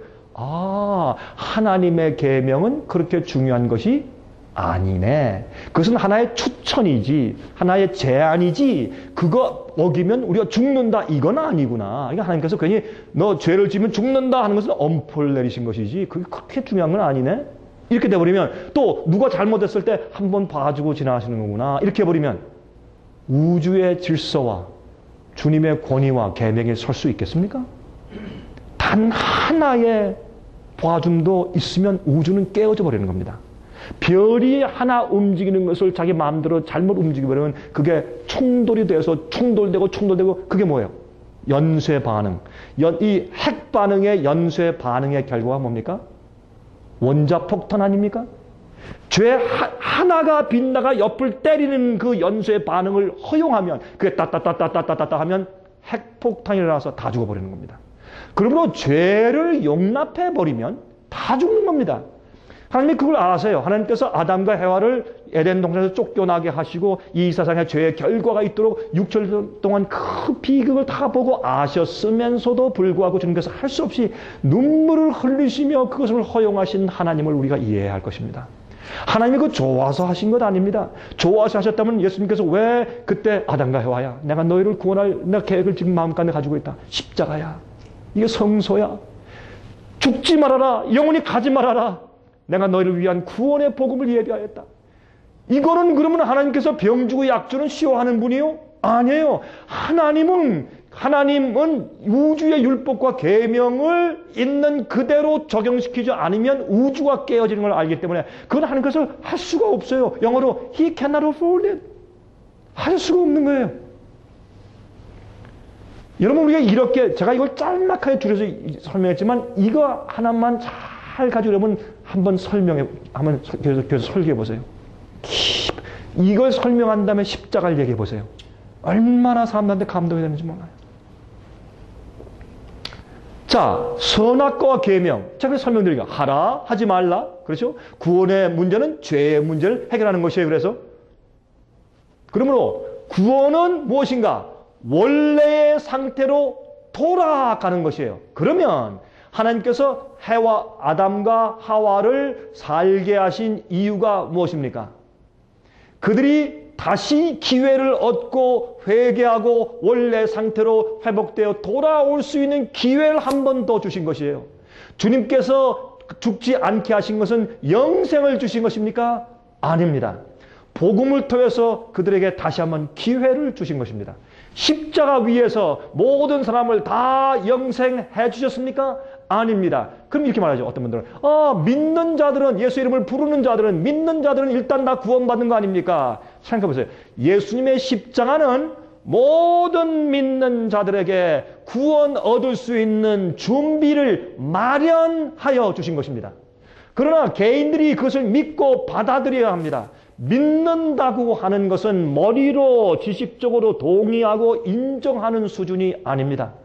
하나님의 계명은 그렇게 중요한 것이 아니네. 그것은 하나의 추천이지, 하나의 제안이지, 그거 어기면 우리가 죽는다, 이건 아니구나. 그러니까 하나님께서 괜히 너 죄를 지면 죽는다 하는 것은 엄포를 내리신 것이지, 그게 그렇게 중요한 건 아니네. 이렇게 돼버리면, 또 누가 잘못했을 때 한번 봐주고 지나가시는 거구나. 이렇게 해버리면 우주의 질서와 주님의 권위와 계명에 설 수 있겠습니까? 단 하나의 봐줌도 있으면 우주는 깨어져 버리는 겁니다. 별이 하나 움직이는 것을 자기 마음대로 잘못 움직이면 그게 충돌이 돼서 충돌되고 그게 뭐예요? 연쇄 반응. 이 핵 반응의 연쇄 반응의 결과가 뭡니까? 원자폭탄 아닙니까? 죄 하나가 빗나가 옆을 때리는 그 연쇄 반응을 허용하면, 그게 따따따따따따따 하면 핵폭탄이 일어나서 다 죽어버리는 겁니다. 그러므로 죄를 용납해버리면 다 죽는 겁니다. 하나님이 그걸 아세요. 하나님께서 아담과 해와를 에덴 동산에서 쫓겨나게 하시고 이 세상에 죄의 결과가 있도록 6천 동안 그 비극을 다 보고 아셨으면서도 불구하고 주님께서 할 수 없이 눈물을 흘리시며 그것을 허용하신 하나님을 우리가 이해해야 할 것입니다. 하나님이 그 좋아서 하신 것 아닙니다. 좋아서 하셨다면 예수님께서 왜 그때 아담과 해와야, 내가 너희를 구원할 내 계획을 지금 마음가운데 가지고 있다. 십자가야. 이게 성소야. 죽지 말아라. 영원히 가지 말아라. 내가 너희를 위한 구원의 복음을 예비하였다. 이거는 그러면 하나님께서 병주고 약주는 쉬워하는 분이요? 아니에요. 하나님은 우주의 율법과 계명을 있는 그대로 적용시키지 않으면 우주가 깨어지는 걸 알기 때문에 그건 하나님께서 할 수가 없어요. 영어로 He cannot afford it. 할 수가 없는 거예요. 여러분, 우리가 이렇게, 제가 이걸 짤막하게 줄여서 설명했지만 이거 하나만 잘 가지고 여러분 한번 한번 계속 설계해 보세요. 이걸 설명한 다음에 십자가를 얘기해 보세요. 얼마나 사람들한테 감동이 되는지 몰라요. 자, 선악과와 계명. 제가 설명드리니까 하라, 하지 말라. 그렇죠? 구원의 문제는 죄의 문제를 해결하는 것이에요. 그러므로 구원은 무엇인가? 원래의 상태로 돌아가는 것이에요. 그러면 하나님께서 아담과 하와를 살게 하신 이유가 무엇입니까? 그들이 다시 기회를 얻고 회개하고 원래 상태로 회복되어 돌아올 수 있는 기회를 한 번 더 주신 것이에요. 주님께서 죽지 않게 하신 것은 영생을 주신 것입니까? 아닙니다. 복음을 통해서 그들에게 다시 한번 기회를 주신 것입니다. 십자가 위에서 모든 사람을 다 영생해 주셨습니까? 아닙니다. 그럼 이렇게 말하죠. 어떤 분들은 믿는 자들은, 예수 이름을 부르는 자들은, 믿는 자들은 일단 다 구원받는 거 아닙니까? 생각해 보세요. 예수님의 십자가는 모든 믿는 자들에게 구원 얻을 수 있는 준비를 마련하여 주신 것입니다. 그러나 개인들이 그것을 믿고 받아들여야 합니다. 믿는다고 하는 것은 머리로 지식적으로 동의하고 인정하는 수준이 아닙니다.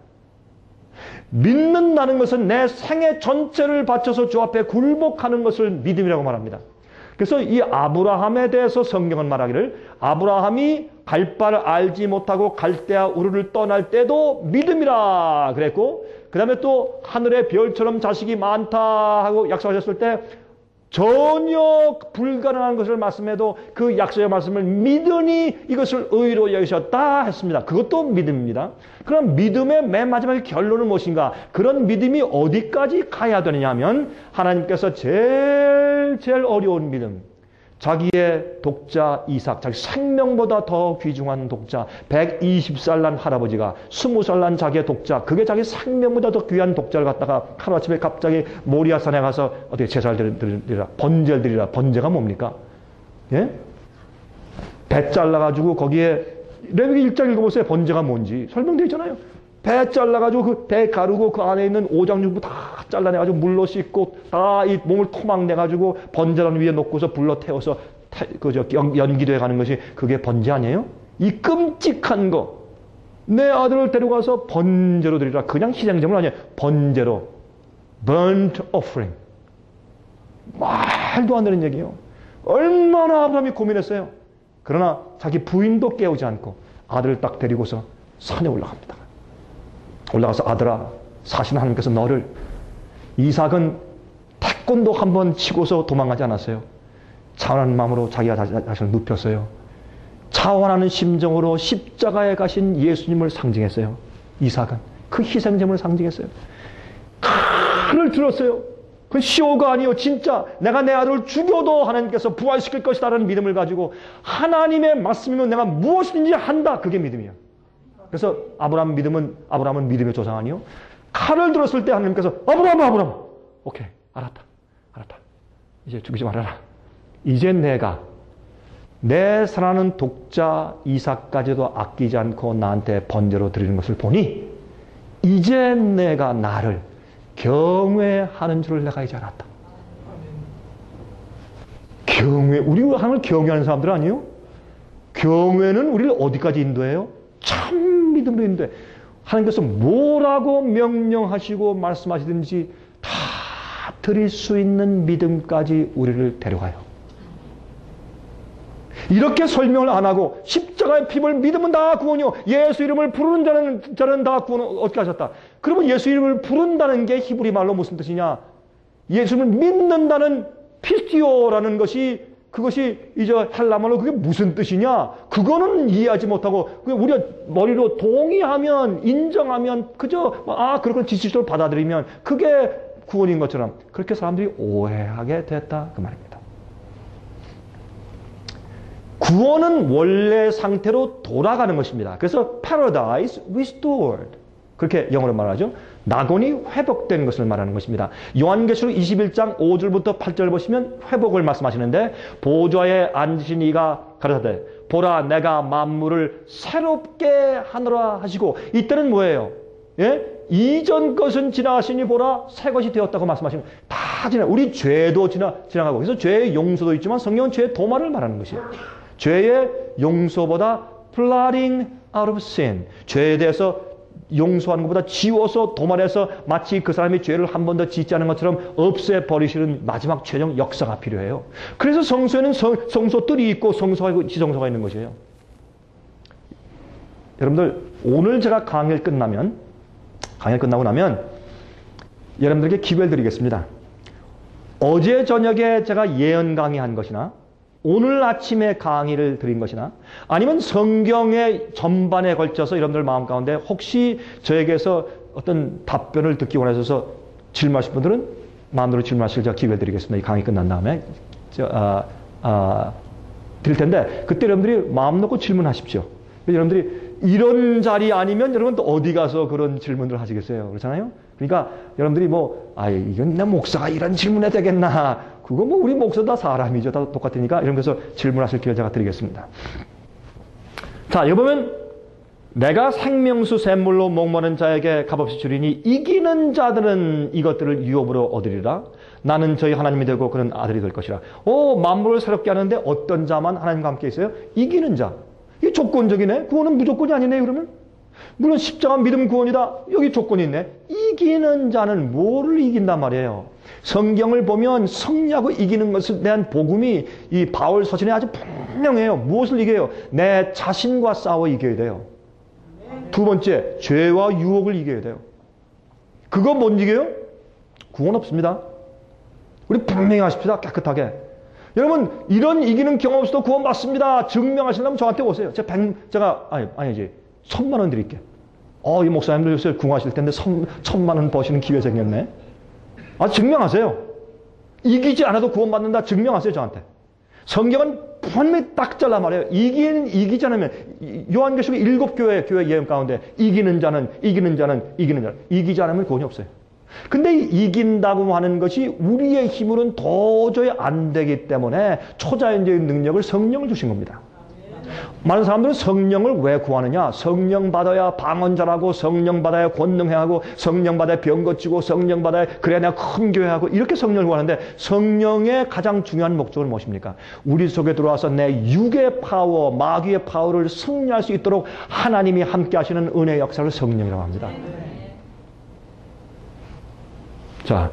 믿는다는 것은 내 생애 전체를 바쳐서 주 앞에 굴복하는 것을 믿음이라고 말합니다. 그래서 이 아브라함에 대해서 성경은 말하기를 아브라함이 갈 바를 알지 못하고 갈대아 우르를 떠날 때도 믿음이라 그랬고, 그 다음에 또 하늘의 별처럼 자식이 많다 하고 약속하셨을 때 전혀 불가능한 것을 말씀해도 그 약속의 말씀을 믿으니 이것을 의로 여기셨다 했습니다. 그것도 믿음입니다. 그럼 믿음의 맨 마지막에 결론은 무엇인가? 그런 믿음이 어디까지 가야 되느냐 하면 하나님께서 제일 어려운 믿음, 자기의 독자 이삭, 자기 생명보다 더 귀중한 독자, 120살 난 할아버지가 20살 난 자기의 독자, 그게 자기 생명보다 더 귀한 독자를 갖다가 하루아침에 갑자기 모리아산에 가서 어떻게 제사를 드리라, 번제를 드리라. 번제가 뭡니까? 예? 배 잘라가지고 거기에 레위기 1장 읽어보세요. 번제가 뭔지 설명되어 있잖아요. 배 잘라가지고 그 배 가르고 그 안에 있는 오장육부 다 잘라내가지고 물로 씻고 다 이 몸을 토막내가지고 번제단 위에 놓고서 불러 태워서 연기돼 가는 것이 그게 번제 아니에요? 이 끔찍한 거, 내 아들을 데려가서 번제로 드리라. 그냥 희생제물 아니에요. 번제로, burnt offering. 말도 안 되는 얘기예요. 얼마나 아브라함이 고민했어요. 그러나 자기 부인도 깨우지 않고 아들을 딱 데리고서 산에 올라갑니다. 올라가서 아들아, 사실 하나님께서 너를, 이삭은 태권도 한번 치고서 도망가지 않았어요. 차원하는 마음으로 자기가 자신을 눕혔어요. 차원하는 심정으로 십자가에 가신 예수님을 상징했어요. 이삭은 그 희생제물을 상징했어요. 칼을 들었어요. 그건 시오가 아니요, 진짜 내가 내 아들을 죽여도 하나님께서 부활시킬 것이다라는 믿음을 가지고 하나님의 말씀이면 내가 무엇이든지 한다. 그게 믿음이에요. 그래서 아브라함은 믿음의 조상 아니요? 칼을 들었을 때 하나님께서 아브라함, 오케이, 알았다. 이제 죽이지 말아라. 이제 내가 내 사랑하는 독자 이삭까지도 아끼지 않고 나한테 번제로 드리는 것을 보니 이제 내가 나를 경외하는 줄을 내가 이제 알았다. 우리 하나님을 경외하는 사람들 아니에요? 경외는 우리를 어디까지 인도해요? 참 믿음으로 인도해. 하나님께서 뭐라고 명령하시고 말씀하시든지 다 드릴 수 있는 믿음까지 우리를 데려가요. 이렇게 설명을 안 하고 십자가의 피를 믿으면 다 구원이요, 예수 이름을 부르는 자는 다 구원을 얻게 하셨다. 그러면 예수 이름을 부른다는 게 히브리 말로 무슨 뜻이냐? 예수를 믿는다는 피스티오라는 것이, 그것이 이제 헬라말로 그게 무슨 뜻이냐? 그거는 이해하지 못하고 우리가 머리로 동의하면, 인정하면, 그저 그렇군 지식적으로 받아들이면 그게 구원인 것처럼 그렇게 사람들이 오해하게 됐다 그 말입니다. 구원은 원래 상태로 돌아가는 것입니다. 그래서 paradise restored, 그렇게 영어로 말하죠. 낙원이 회복된 것을 말하는 것입니다. 요한계시록 21장 5절부터 8절 보시면 회복을 말씀하시는데, 보좌에 앉으신 이가 가라사대 보라 내가 만물을 새롭게 하노라 하시고, 이때는 뭐예요? 예? 이전 것은 지나가시니 보라 새 것이 되었다고 말씀하시는, 다 우리 죄도 지나가고, 그래서 죄의 용서도 있지만 성경은 죄의 도말을 말하는 것이에요. 죄의 용서보다 blotting out of sin, 죄에 대해서 용서하는 것보다 지워서 도말해서 마치 그 사람이 죄를 한 번 더 짓지 않은 것처럼 없애버리시는 마지막 최종 역사가 필요해요. 그래서 성소에는 성소뜰이 있고 성소가 있고 지성소가 있는 것이에요. 여러분들, 오늘 제가 강의를 끝나고 나면 여러분들에게 기회를 드리겠습니다. 어제 저녁에 제가 예언 강의한 것이나 오늘 아침에 강의를 드린 것이나 아니면 성경의 전반에 걸쳐서 여러분들 마음 가운데 혹시 저에게서 어떤 답변을 듣기 원하셔서 질문하실 분들은 마음대로 질문하실 제가 기회를 드리겠습니다. 이 강의 끝난 다음에 드릴 텐데 그때 여러분들이 마음 놓고 질문하십시오. 여러분들이 이런 자리 아니면 여러분 또 어디 가서 그런 질문을 하시겠어요? 그렇잖아요? 그러니까 여러분들이 이건 내 목사가 이런 질문해야 되겠나? 그거 우리 목사 다 사람이죠. 다 똑같으니까. 이러면서 질문하실 기회를 제가 드리겠습니다. 자, 여기 보면 내가 생명수 샘물로 목마른 자에게 값없이 주리니 이기는 자들은 이것들을 유업으로 얻으리라. 나는 저희 하나님이 되고 그는 아들이 될 것이라. 만물을 새롭게 하는데 어떤 자만 하나님과 함께 있어요? 이기는 자. 이게 조건적이네. 구원은 무조건이 아니네. 그러면 물론 십자가 믿음 구원이다. 여기 조건이 있네. 이기는 자는 뭐를 이긴단 말이에요? 성경을 보면 승리하고 이기는 것에 대한 복음이 이 바울 서신에 아주 분명해요. 무엇을 이겨요? 내 자신과 싸워 이겨야 돼요. 두 번째, 죄와 유혹을 이겨야 돼요. 그거 못 이겨요? 구원 없습니다. 우리 분명히 하십시다. 깨끗하게. 여러분, 이런 이기는 경험 없어도 구원 받습니다. 증명하시려면 저한테 오세요. 제가 아니지. 1,000만 원 드릴게. 이 목사님들 요새 궁하실 텐데 1,000만 원 버시는 기회 생겼네. 증명하세요. 이기지 않아도 구원 받는다. 증명하세요, 저한테. 성경은 분명히 딱 잘라 말해요. 이기지 않으면, 요한계시록 7교회 예언 가운데 이기는 자는, 이기지 않으면 구원이 없어요. 근데 이긴다고 하는 것이 우리의 힘으로는 도저히 안 되기 때문에 초자연적인 능력을 성령을 주신 겁니다. 많은 사람들은 성령을 왜 구하느냐? 성령 받아야 방언 잘하고, 성령 받아야 권능해하고, 성령 받아야 병 고치고, 성령 받아야 그래야 내가 큰 교회하고, 이렇게 성령을 구하는데, 성령의 가장 중요한 목적은 무엇입니까? 우리 속에 들어와서 내 육의 파워, 마귀의 파워를 승리할 수 있도록 하나님이 함께 하시는 은혜의 역사를 성령이라고 합니다. 자,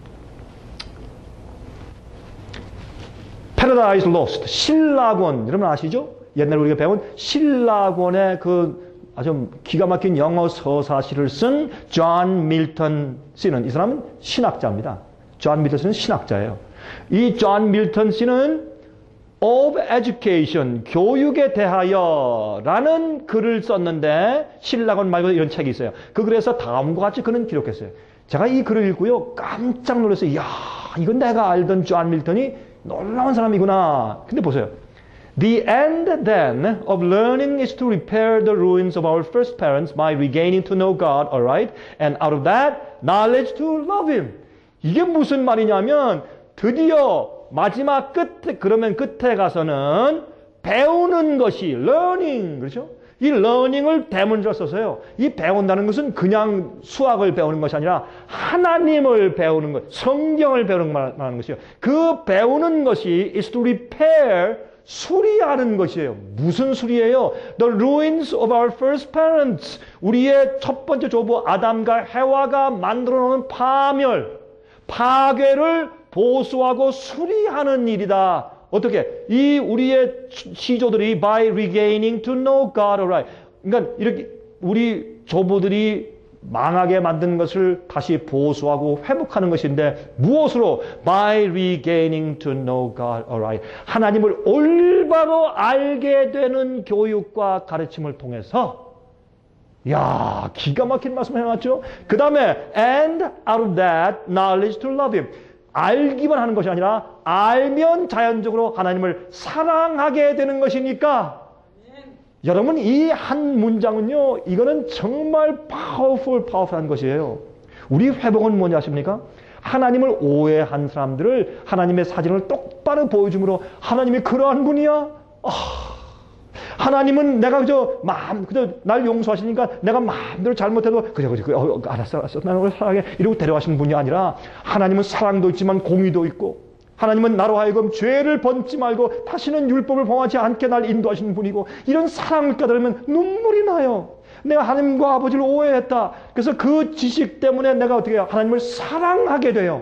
Paradise Lost, 신라권, 여러분 아시죠? 옛날에 우리가 배운 신라권의 그 아주 기가 막힌 영어 서사시를 쓴 존 밀턴 씨는, 이 사람은 신학자입니다. 존 밀턴 씨는 신학자예요. 이 존 밀턴 씨는 of Education, 교육에 대하여 라는 글을 썼는데, 신라권 말고 이런 책이 있어요. 그 글에서 다음과 같이 그는 기록했어요. 제가 이 글을 읽고요, 깜짝 놀랐어요. 이야, 이건 내가 알던 존 밀턴이 놀라운 사람이구나. 근데 보세요. The end then of learning is to repair the ruins of our first parents by regaining to know God, alright? And out of that, knowledge to love Him. 이게 무슨 말이냐면, 드디어 마지막 끝에 가서는 배우는 것이, learning, 그렇죠? 이 learning을 대문자로 써서요. 이 배운다는 것은 그냥 수학을 배우는 것이 아니라 하나님을 배우는 것, 성경을 배우는 걸 말하는 것이요. 그 배우는 것이 is to repair, 수리하는 것이에요. 무슨 수리예요? The ruins of our first parents. 우리의 첫 번째 조부 아담과 해와가 만들어 놓은 파멸, 파괴를 보수하고 수리하는 일이다. 어떻게? 이 우리의 시조들이 by regaining to know God, alright. 그러니까 이렇게 우리 조부들이 망하게 만든 것을 다시 보수하고 회복하는 것인데, 무엇으로? By regaining to know God, alright. 하나님을 올바로 알게 되는 교육과 가르침을 통해서, 야, 기가 막힌 말씀 해놨죠? 그 다음에 and out of that knowledge to love Him. 알기만 하는 것이 아니라 알면 자연적으로 하나님을 사랑하게 되는 것이니까, 여러분 이 한 문장은요, 이거는 정말 파워풀한 것이에요. 우리 회복은 뭐냐 아십니까? 하나님을 오해한 사람들을 하나님의 사진을 똑바로 보여줌으로, 하나님이 그러한 분이야? 하나님은 내가 그저 날 용서하시니까 내가 마음대로 잘못해도 알았어 나는 오늘 사랑해 이러고 데려가시는 분이 아니라, 하나님은 사랑도 있지만 공의도 있고, 하나님은 나로 하여금 죄를 번지 말고 다시는 율법을 범하지 않게 날 인도하시는 분이고, 이런 사랑을 깨달으면 눈물이 나요. 내가 하나님과 아버지를 오해했다. 그래서 그 지식 때문에 내가 어떻게 해요? 하나님을 사랑하게 돼요.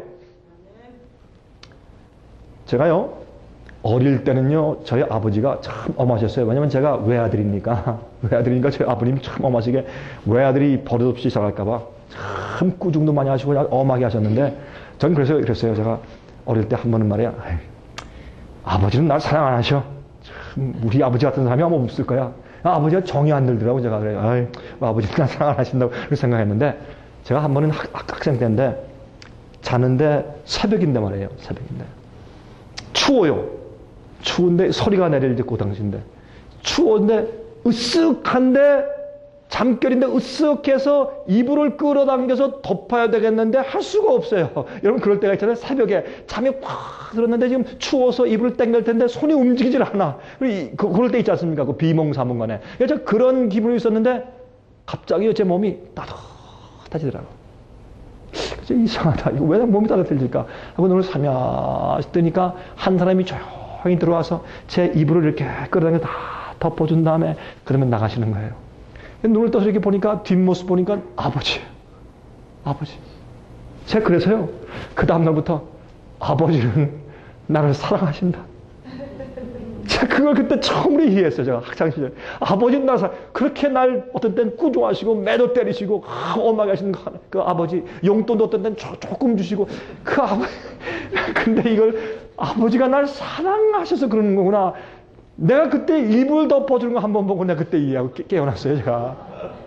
제가요, 어릴 때는요, 저희 아버지가 참 엄하셨어요. 왜냐면 제가 외아들이니까 저희 아버님이 참 엄하시게, 외아들이 버릇없이 자랄까봐 참 꾸중도 많이 하시고 엄하게 하셨는데, 전 그래서 그랬어요. 제가 어릴 때 한 번은 말이야, 아버지는 날 사랑 안 하셔. 참 우리 아버지 같은 사람이 아마 없을 거야. 아버지가 정이 안 들더라고. 제가 그래요. 아버지는 날 사랑 안 하신다고 생각했는데, 제가 한 번은 학생 때인데 자는데 새벽인데 말이에요. 새벽인데 추워요. 추운데 소리가 내릴 때 그 당시인데 추운데 으쓱한데, 잠결인데 으쓱해서 이불을 끌어당겨서 덮어야 되겠는데 할 수가 없어요. 여러분 그럴 때가 있잖아요. 새벽에 잠이 확 들었는데 지금 추워서 이불을 당길 텐데 손이 움직이질 않아. 그럴 때 있지 않습니까? 그 비몽사몽간에. 그래서 그런 기분이 있었는데 갑자기 제 몸이 따뜻해지더라고요. 그래서 이상하다. 이거 왜 몸이 따뜻해질까? 하고 눈을 사며시 뜨니까 한 사람이 조용히 들어와서 제 이불을 이렇게 끌어당겨 다 덮어준 다음에 그러면 나가시는 거예요. 눈을 떠서 이렇게 보니까, 뒷모습 보니까 아버지. 제가 그래서요, 그 다음날부터 아버지는 나를 사랑하신다. 제가 그걸 그때 처음으로 이해했어요. 제가 학창시절. 아버지는 나를 그렇게 날 어떤 때는 꾸중하시고 매도 때리시고 엄하게 하시는 그 아버지, 용돈도 어떤 때는 조금 주시고 그 아버지. 근데 이걸 아버지가 날 사랑하셔서 그러는 거구나. 내가 그때 이불 덮어주는 거 한번 보고 내가 그때 이해하고 깨어났어요. 제가.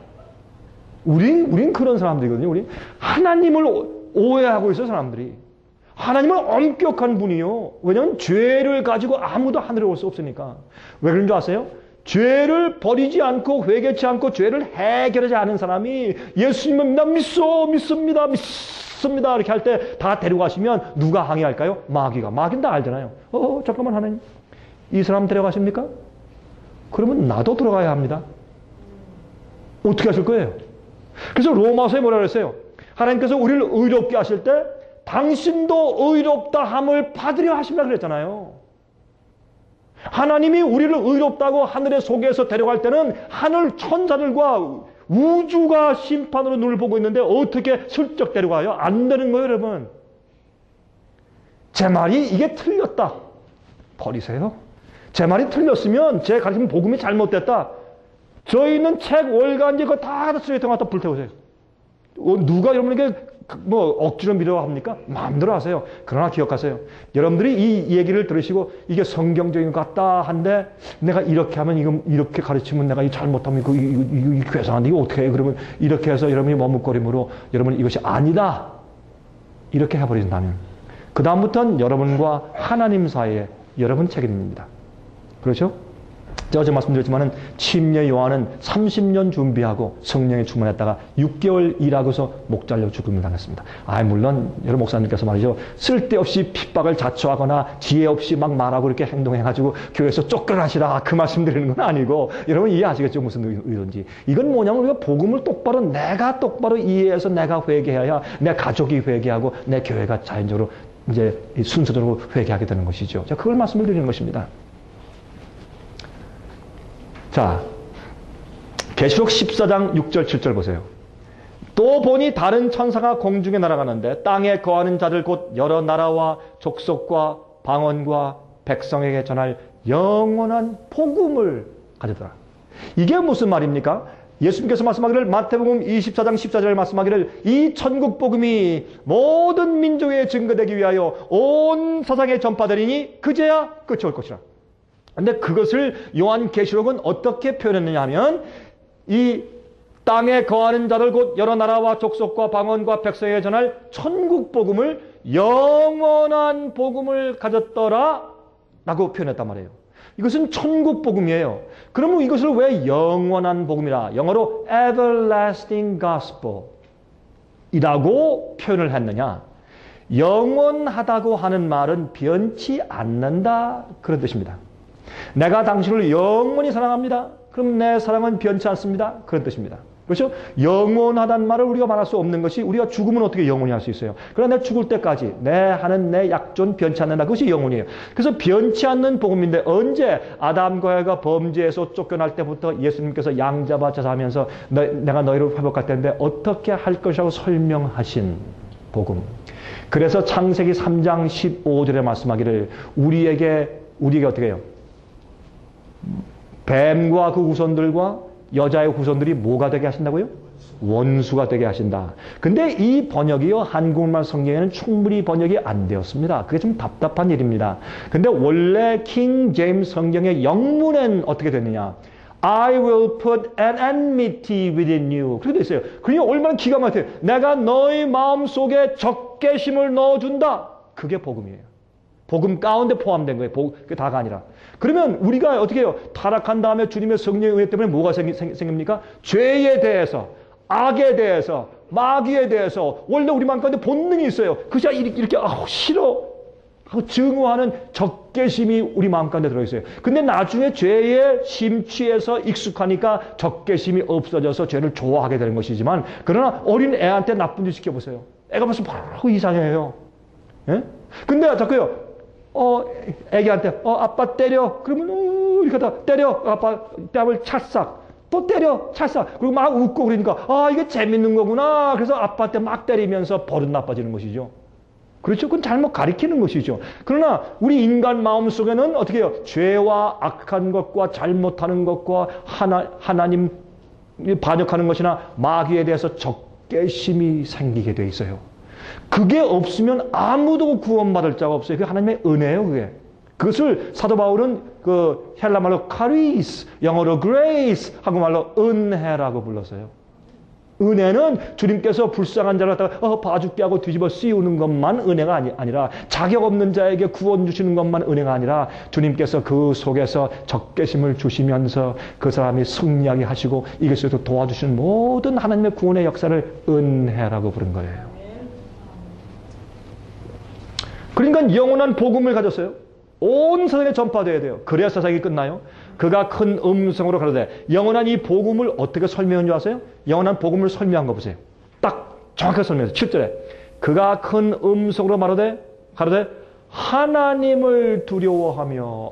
우린 그런 사람들이거든요. 우리 하나님을 오해하고 있어요. 사람들이. 하나님은 엄격한 분이요. 왜냐하면 죄를 가지고 아무도 하늘에 올 수 없으니까. 왜 그런 줄 아세요? 죄를 버리지 않고 회개치 않고 죄를 해결하지 않은 사람이 예수님은 나 믿습니다 이렇게 할 때 다 데려가시면 누가 항의할까요? 마귀가. 마귀는 다 알잖아요. 잠깐만 하나님. 이 사람 데려가십니까? 그러면 나도 들어가야 합니다. 어떻게 하실 거예요? 그래서 로마서에 뭐라 그랬어요? 하나님께서 우리를 의롭게 하실 때 당신도 의롭다 함을 받으려 하신다 그랬잖아요. 하나님이 우리를 의롭다고 하늘의 속에서 데려갈 때는 하늘 천사들과 우주가 심판으로 눈을 보고 있는데 어떻게 슬쩍 데려가요? 안 되는 거예요, 여러분. 제 말이 이게 틀렸다. 버리세요. 제 말이 틀렸으면 제 가르치는 복음이 잘못됐다. 저희는 책 월간지 그거 다 갖다 쓰레기통 갖다 불태우세요. 누가 여러분에게 억지로 밀어 합니까? 마음대로 하세요. 그러나 기억하세요. 여러분들이 이 얘기를 들으시고 이게 성경적인 것 같다 한데 내가 이렇게 하면 이거 이렇게 가르치면 내가 이 잘못하면 이거 괴상한데 이거 어떻게 해? 그러면 이렇게 해서 여러분이 머뭇거림으로 여러분 이것이 아니다. 이렇게 해버린다면 그 다음부터는 여러분과 하나님 사이에 여러분 책임입니다. 그렇죠? 제가 어제 말씀드렸지만은 침례 요한은 30년 준비하고 성령에 충만했다가 6개월 일하고서 목 잘려 죽음을 당했습니다. 물론 여러 목사님께서 말이죠. 쓸데없이 핍박을 자초하거나 지혜 없이 막 말하고 이렇게 행동해가지고 교회에서 쫓겨나시라 그 말씀 드리는 건 아니고 여러분 이해하시겠죠? 무슨 의도인지. 이건 뭐냐면 우리가 복음을 내가 똑바로 이해해서 내가 회개해야 내 가족이 회개하고 내 교회가 자연적으로 이제 순서대로 회개하게 되는 것이죠. 자, 그걸 말씀을 드리는 것입니다. 자, 계시록 14장 6절 7절 보세요. 또 보니 다른 천사가 공중에 날아가는데 땅에 거하는 자들 곧 여러 나라와 족속과 방언과 백성에게 전할 영원한 복음을 가져더라. 이게 무슨 말입니까? 예수님께서 말씀하기를 마태복음 24장 14절에 말씀하기를 이 천국 복음이 모든 민족에 증거되기 위하여 온 세상에 전파되리니 그제야 끝이 올 것이라. 근데 그것을 요한계시록은 어떻게 표현했느냐 하면 이 땅에 거하는 자들 곧 여러 나라와 족속과 방언과 백성에게 전할 천국 복음을 영원한 복음을 가졌더라 라고 표현했단 말이에요. 이것은 천국 복음이에요. 그러면 이것을 왜 영원한 복음이라 영어로 everlasting gospel 이라고 표현을 했느냐. 영원하다고 하는 말은 변치 않는다 그런 뜻입니다. 내가 당신을 영원히 사랑합니다. 그럼 내 사랑은 변치 않습니다. 그런 뜻입니다. 그렇죠? 영원하다는 말을 우리가 말할 수 없는 것이 우리가 죽으면 어떻게 영원히 할 수 있어요? 그러나 내 죽을 때까지 내 하는 내 약존 변치 않는다. 그것이 영원이에요. 그래서 변치 않는 복음인데 언제 아담과 에가 범죄에서 쫓겨날 때부터 예수님께서 양잡아 제사하면서 내가 너희를 회복할 텐데 어떻게 할 것이라고 설명하신 복음. 그래서 창세기 3장 15절에 말씀하기를 우리에게 어떻게 해요? 뱀과 그 후손들과 여자의 후손들이 뭐가 되게 하신다고요? 원수가 되게 하신다. 근데 이 번역이요, 한국말 성경에는 충분히 번역이 안 되었습니다. 그게 좀 답답한 일입니다. 근데 원래 킹 제임스 성경의 영문엔 어떻게 됐느냐? I will put an enmity within you. 그렇게 돼 있어요. 그러니 얼마나 기가 막혀요. 내가 너희 마음속에 적개심을 넣어준다. 그게 복음이에요. 복음 가운데 포함된 거예요. 그게 다가 아니라. 그러면 우리가 어떻게 해요? 타락한 다음에 주님의 성령의 은혜 때문에 뭐가 생깁니까? 죄에 대해서, 악에 대해서, 마귀에 대해서 원래 우리 마음 가운데 본능이 있어요. 그저 이렇게 싫어 하고 증오하는 적개심이 우리 마음 가운데 들어있어요. 근데 나중에 죄에 심취해서 익숙하니까 적개심이 없어져서 죄를 좋아하게 되는 것이지만 그러나 어린 애한테 나쁜 짓 시켜보세요. 애가 벌써 바로 이상해요. 예? 근데 자꾸요. 애기한테 아빠 때려. 그러면 이렇게 하다 때려. 아빠 뺨을 찰싹. 또 때려, 찰싹. 그리고 막 웃고 그러니까, 아, 이게 재밌는 거구나. 그래서 아빠한테 막 때리면서 버릇 나빠지는 것이죠. 그렇죠? 그건 잘못 가리키는 것이죠. 그러나 우리 인간 마음 속에는 어떻게 해요? 죄와 악한 것과 잘못하는 것과 하나님 반역하는 것이나 마귀에 대해서 적개심이 생기게 돼 있어요. 그게 없으면 아무도 구원받을 자가 없어요. 그게 하나님의 은혜예요, 그게. 그것을 사도 바울은 그 헬라말로 카리스, 영어로 grace, 한국말로 은혜라고 불렀어요. 은혜는 주님께서 불쌍한 자를 갖다가 봐줄게 하고 뒤집어 씌우는 것만 은혜가 아니라 자격 없는 자에게 구원 주시는 것만 은혜가 아니라 주님께서 그 속에서 적개심을 주시면서 그 사람이 승리하게 하시고 이길 수 있도록 도와주시는 모든 하나님의 구원의 역사를 은혜라고 부른 거예요. 그러니까 영원한 복음을 가졌어요. 온 세상에 전파되어야 돼요. 그래야 세상이 끝나요. 그가 큰 음성으로 가로되, 영원한 이 복음을 어떻게 설명한 줄 아세요? 영원한 복음을 설명한 거 보세요. 딱 정확하게 설명해서 7절에 그가 큰 음성으로 가로되 하나님을 두려워하며,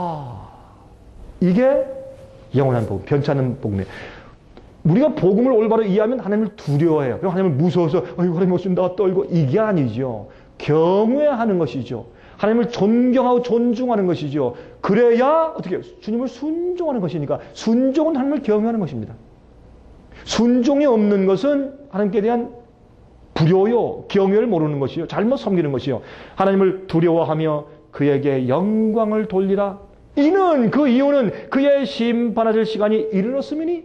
이게 영원한 복음, 변치 않는 복음이에요. 우리가 복음을 올바로 이해하면 하나님을 두려워해요. 그럼 하나님을 무서워서 하나님 오신다 떨고, 이게 아니죠. 경외하는 것이죠. 하나님을 존경하고 존중하는 것이죠. 그래야 어떻게 해요? 주님을 순종하는 것이니까 순종은 하나님을 경외하는 것입니다. 순종이 없는 것은 하나님께 대한 불효요, 경외를 모르는 것이요, 잘못 섬기는 것이요. 하나님을 두려워하며 그에게 영광을 돌리라. 그 이유는 그의 심판하실 시간이 이르렀음이니.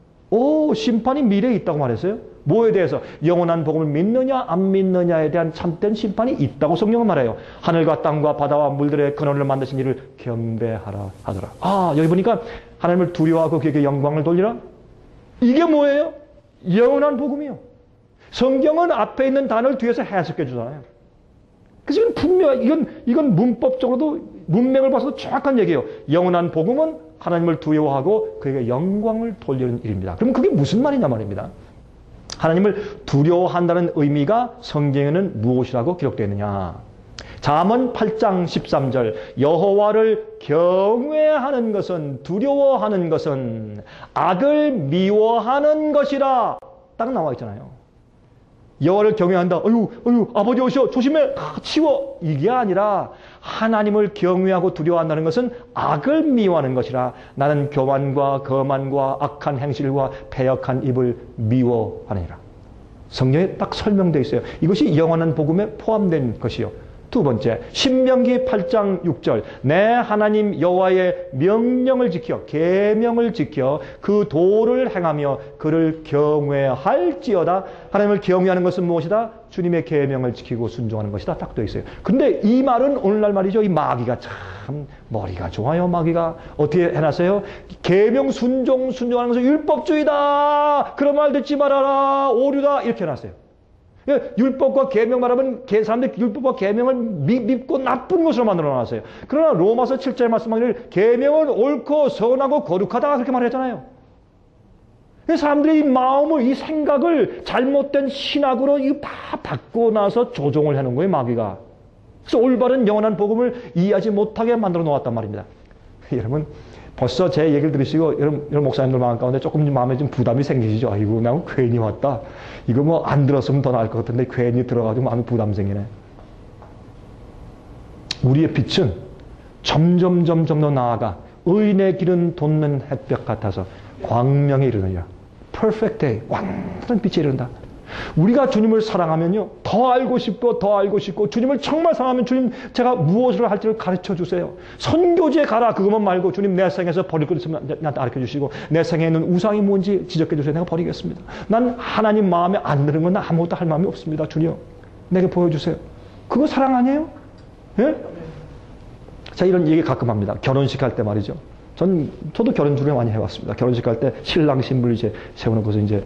심판이 미래에 있다고 말했어요. 뭐에 대해서? 영원한 복음을 믿느냐 안 믿느냐에 대한 참된 심판이 있다고 성경은 말해요. 하늘과 땅과 바다와 물들의 근원을 만드신 이를 경배하라 하더라. 여기 보니까 하나님을 두려워하고 그에게 영광을 돌리라. 이게 뭐예요? 영원한 복음이요. 성경은 앞에 있는 단어를 뒤에서 해석해 주잖아요. 그래서 이건 분명, 이건 문법적으로도 문맥을 봐서도 정확한 얘기예요. 영원한 복음은 하나님을 두려워하고 그에게 영광을 돌리는 일입니다. 그럼 그게 무슨 말이냐 말입니다. 하나님을 두려워한다는 의미가 성경에는 무엇이라고 기록되어 있느냐. 잠언 8장 13절 여호와를 경외하는 것은, 두려워하는 것은 악을 미워하는 것이라 딱 나와 있잖아요. 여호와를 경외한다. 아버지 오셔 조심해 치워, 이게 아니라 하나님을 경외하고 두려워한다는 것은 악을 미워하는 것이라. 나는 교만과 거만과 악한 행실과 패역한 입을 미워하느니라. 성경에 딱 설명되어 있어요. 이것이 영원한 복음에 포함된 것이요. 두 번째, 신명기 8장 6절 내 하나님 여호와의 명령을 지켜, 계명을 지켜 그 도를 행하며 그를 경외할지어다. 하나님을 경외하는 것은 무엇이다? 주님의 계명을 지키고 순종하는 것이다. 딱 되어 있어요. 근데 이 말은 오늘날 말이죠. 이 마귀가 참 머리가 좋아요. 마귀가 어떻게 해놨어요? 계명 순종하는 것은 율법주의다. 그런 말 듣지 말아라. 오류다. 이렇게 해놨어요. 율법과 계명 말하면 사람들이 율법과 계명을 밉고 나쁜 것으로 만들어놨어요. 그러나 로마서 7절 말씀하기를 계명은 옳고 선하고 거룩하다 그렇게 말했잖아요. 사람들이 이 마음을, 이 생각을 잘못된 신학으로 다 바꾸고 나서 조종을 해놓은 거예요, 마귀가. 그래서 올바른 영원한 복음을 이해하지 못하게 만들어 놓았단 말입니다. 여러분 벌써 제 얘기를 들으시고 여러분 목사님들 마음 가운데 조금 마음에 좀 부담이 생기시죠? 아이고 나 괜히 왔다. 이거 뭐 안 들었으면 더 나을 것 같은데 괜히 들어가지고 마음에 부담 생기네. 우리의 빛은 점점 더 나아가 의인의 길은 돋는 햇볕 같아서 광명에 이르느니라. Perfect day. 완전한 빛에 이른다. 우리가 주님을 사랑하면요, 더 알고 싶고 주님을 정말 사랑하면 주님 제가 무엇을 할지를 가르쳐 주세요. 선교지에 가라 그것만 말고 주님 내 생에서 버릴 것 있으면 나한테 가르쳐 주시고 내 생에 있는 우상이 뭔지 지적해 주세요. 내가 버리겠습니다. 난 하나님 마음에 안 드는 건 아무것도 할 마음이 없습니다. 주님 내게 보여주세요. 그거 사랑 아니에요? 예? 자, 이런 얘기 가끔 합니다. 결혼식 할 때 말이죠. 저도 결혼 준비 많이 해왔습니다. 결혼식 할 때 신랑 신부를 이제 세워놓고서 이제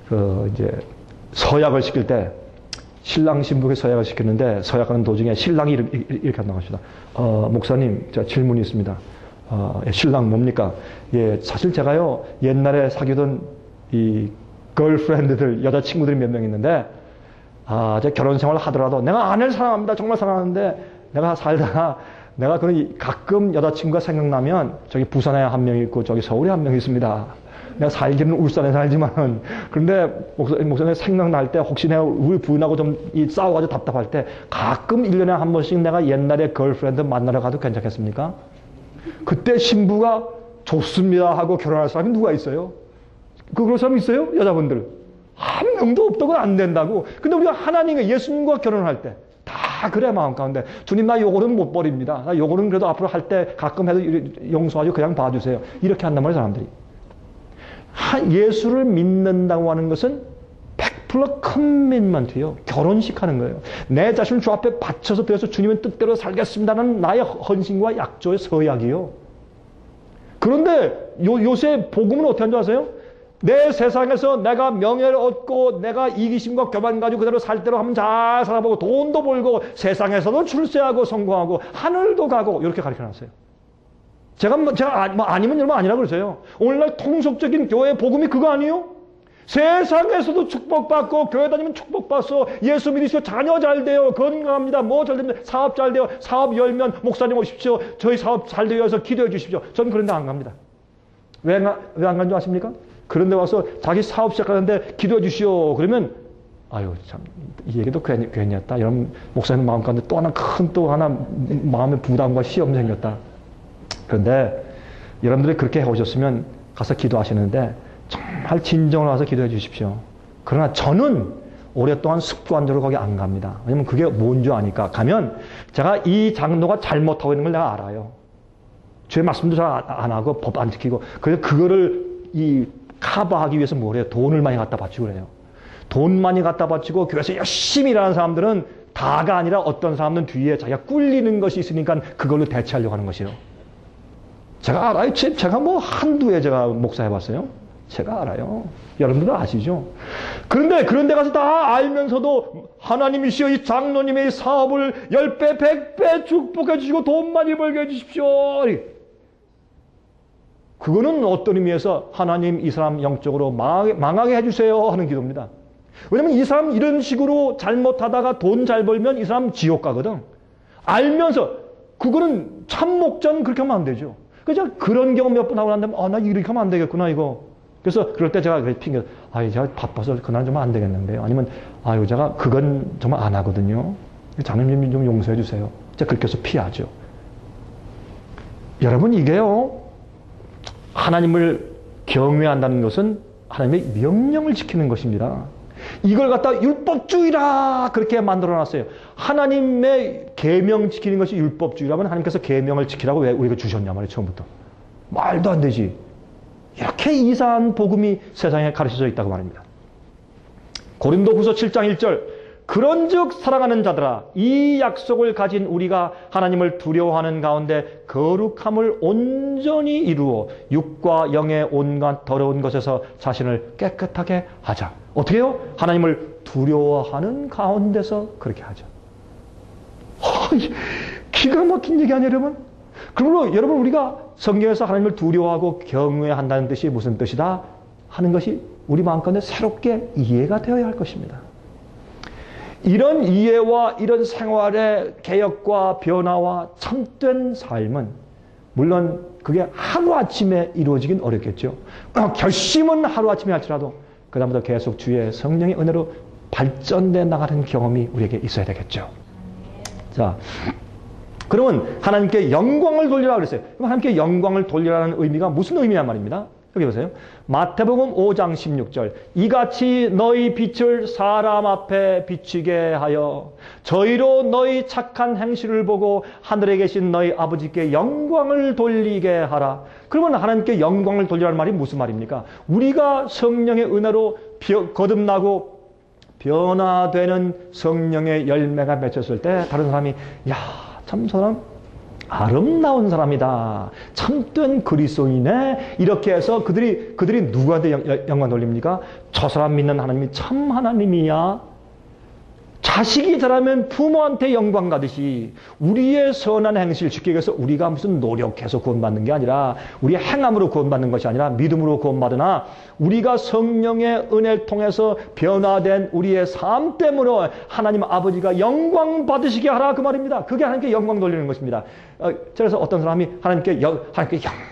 서약을 시킬 때 신랑 신부에게 서약을 시켰는데 서약하는 도중에 신랑이 이렇게 한다고 합시다. 목사님, 제가 질문이 있습니다. 신랑 뭡니까? 예, 사실 제가요 옛날에 사귀던 이 걸프렌드들 여자친구들이 몇 명 있는데 제가 결혼 생활을 하더라도 내가 아내를 사랑합니다. 정말 사랑하는데 내가 살다가 가끔 여자친구가 생각나면 저기 부산에 한 명 있고 저기 서울에 한 명 있습니다. 내가 살기는 울산에 살지만, 그런데 목사님 생각날 때 혹시 내가 우리 부인하고 좀 싸워가지고 답답할 때 가끔 1년에 한 번씩 내가 옛날에 걸프렌드 만나러 가도 괜찮겠습니까? 그때 신부가 좋습니다 하고 결혼할 사람이 누가 있어요? 그런 사람 있어요? 여자분들. 한 명도 없다고 안 된다고. 근데 우리가 하나님과 예수님과 결혼할 때 다 그래 마음 가운데 주님 나 요거는 못 버립니다. 나 요거는 그래도 앞으로 할 때 가끔 해도 용서하죠. 그냥 봐주세요. 이렇게 한단 말이에요 사람들이. 예수를 믿는다고 하는 것은 100% 커밋먼트예요. 결혼식 하는 거예요. 내 자신을 주 앞에 바쳐서 드려서 주님의 뜻대로 살겠습니다는 나의 헌신과 약조의 서약이요. 그런데 요새 복음은 어떻게 하는 줄 아세요? 내 세상에서 내가 명예를 얻고 내가 이기심과 교만 가지고 그대로 살 대로 하면 잘 살아보고 돈도 벌고 세상에서도 출세하고 성공하고 하늘도 가고 이렇게 가르쳐놨어요. 제가 아니면 여러분 아니라고 그러세요. 오늘날 통속적인 교회의 복음이 그거 아니에요? 세상에서도 축복받고 교회 다니면 축복받어 예수 믿으시고 자녀 잘 돼요. 건강합니다. 뭐 잘 됩니다. 사업 잘 돼요. 사업 열면 목사님 오십시오. 저희 사업 잘 되어 서 기도해 주십시오. 저는 그런 데 안 갑니다. 왜 안 가는 줄 아십니까? 그런데 와서 자기 사업 시작하는데 기도해 주시오. 그러면 아유 참 이 얘기도 괜히였다. 여러분 목사님 마음 가운데 또 하나 마음의 부담과 시험이 생겼다. 그런데 여러분들이 그렇게 해오셨으면 가서 기도하시는데 정말 진정을 와서 기도해 주십시오. 그러나 저는 오랫동안 습관적으로 거기 안 갑니다. 왜냐면 그게 뭔지 아니까. 가면 제가 이 장로가 잘못하고 있는 걸 내가 알아요. 주의 말씀도 잘 안 하고 법 안 지키고 그래서 그거를 커버하기 위해서 뭘 해요? 돈을 많이 갖다 바치고 그래요. 돈 많이 갖다 바치고 교회에서 열심히 일하는 사람들은 다가 아니라 어떤 사람은 뒤에 자기가 꿀리는 것이 있으니까 그걸로 대체하려고 하는 것이에요. 제가 알아요. 제가 뭐 한두 해 제가 목사해봤어요. 제가 알아요. 여러분들도 아시죠? 그런데 그런 데 가서 다 알면서도 하나님이시여 이 장로님의 사업을 10배, 100배 축복해 주시고 돈 많이 벌게 해주십시오. 그거는 어떤 의미에서 하나님 이 사람 영적으로 망하게 해주세요 하는 기도입니다. 왜냐면 이 사람 이런 식으로 잘못하다가 돈 잘 벌면 이 사람 지옥 가거든. 알면서 그거는 참목전 그렇게 하면 안 되죠. 그래서 그런 경험 몇 번 하고 난 다음에 나 이렇게 하면 안 되겠구나 이거. 그래서 그럴 때 제가 핑계 제가 바빠서 그날 좀 안 되겠는데요. 아니면 제가 그건 정말 안 하거든요. 자매님 좀 용서해 주세요. 제가 그렇게 해서 피하죠. 여러분 이게요. 하나님을 경외한다는 것은 하나님의 명령을 지키는 것입니다. 이걸 갖다 율법주의라 그렇게 만들어놨어요. 하나님의 계명 지키는 것이 율법주의라면 하나님께서 계명을 지키라고 왜 우리가 주셨냐 말이에요. 처음부터. 말도 안 되지. 이렇게 이상한 복음이 세상에 가르쳐져 있다고 말입니다. 고린도후서 7장 1절 그런즉 사랑하는 자들아 이 약속을 가진 우리가 하나님을 두려워하는 가운데 거룩함을 온전히 이루어 육과 영의 온갖 더러운 것에서 자신을 깨끗하게 하자. 어떻게 해요? 하나님을 두려워하는 가운데서 그렇게 하죠. 기가 막힌 얘기 아니에요 여러분? 그러므로 여러분 우리가 성경에서 하나님을 두려워하고 경외한다는 뜻이 무슨 뜻이다 하는 것이 우리 마음 가운데 새롭게 이해가 되어야 할 것입니다. 이런 이해와 이런 생활의 개혁과 변화와 참된 삶은 물론 그게 하루아침에 이루어지긴 어렵겠죠. 결심은 하루아침에 할지라도 그 다음부터 계속 주의 성령의 은혜로 발전돼 나가는 경험이 우리에게 있어야 되겠죠. 자, 그러면 하나님께 영광을 돌리라 그랬어요. 그럼 하나님께 영광을 돌리라는 의미가 무슨 의미냐 말입니다. 여기 보세요. 마태복음 5장 16절 이같이 너희 빛을 사람 앞에 비추게 하여 저희로 너희 착한 행실을 보고 하늘에 계신 너희 아버지께 영광을 돌리게 하라. 그러면 하나님께 영광을 돌리라는 말이 무슨 말입니까? 우리가 성령의 은혜로 거듭나고 변화되는 성령의 열매가 맺혔을 때 다른 사람이 참 저 사람 아름다운 사람이다. 참된 그리스도인이네. 이렇게 해서 그들이 누구한테 영광 돌립니까? 저 사람 믿는 하나님이 참 하나님이야. 자식이 자라면 부모한테 영광 가듯이 우리의 선한 행실 지키기 위해서 우리가 무슨 노력해서 구원받는 게 아니라 우리의 행함으로 구원받는 것이 아니라 믿음으로 구원받으나 우리가 성령의 은혜를 통해서 변화된 우리의 삶 때문에 하나님 아버지가 영광 받으시게 하라 그 말입니다. 그게 하나님께 영광 돌리는 것입니다. 그래서 어떤 사람이 하나님께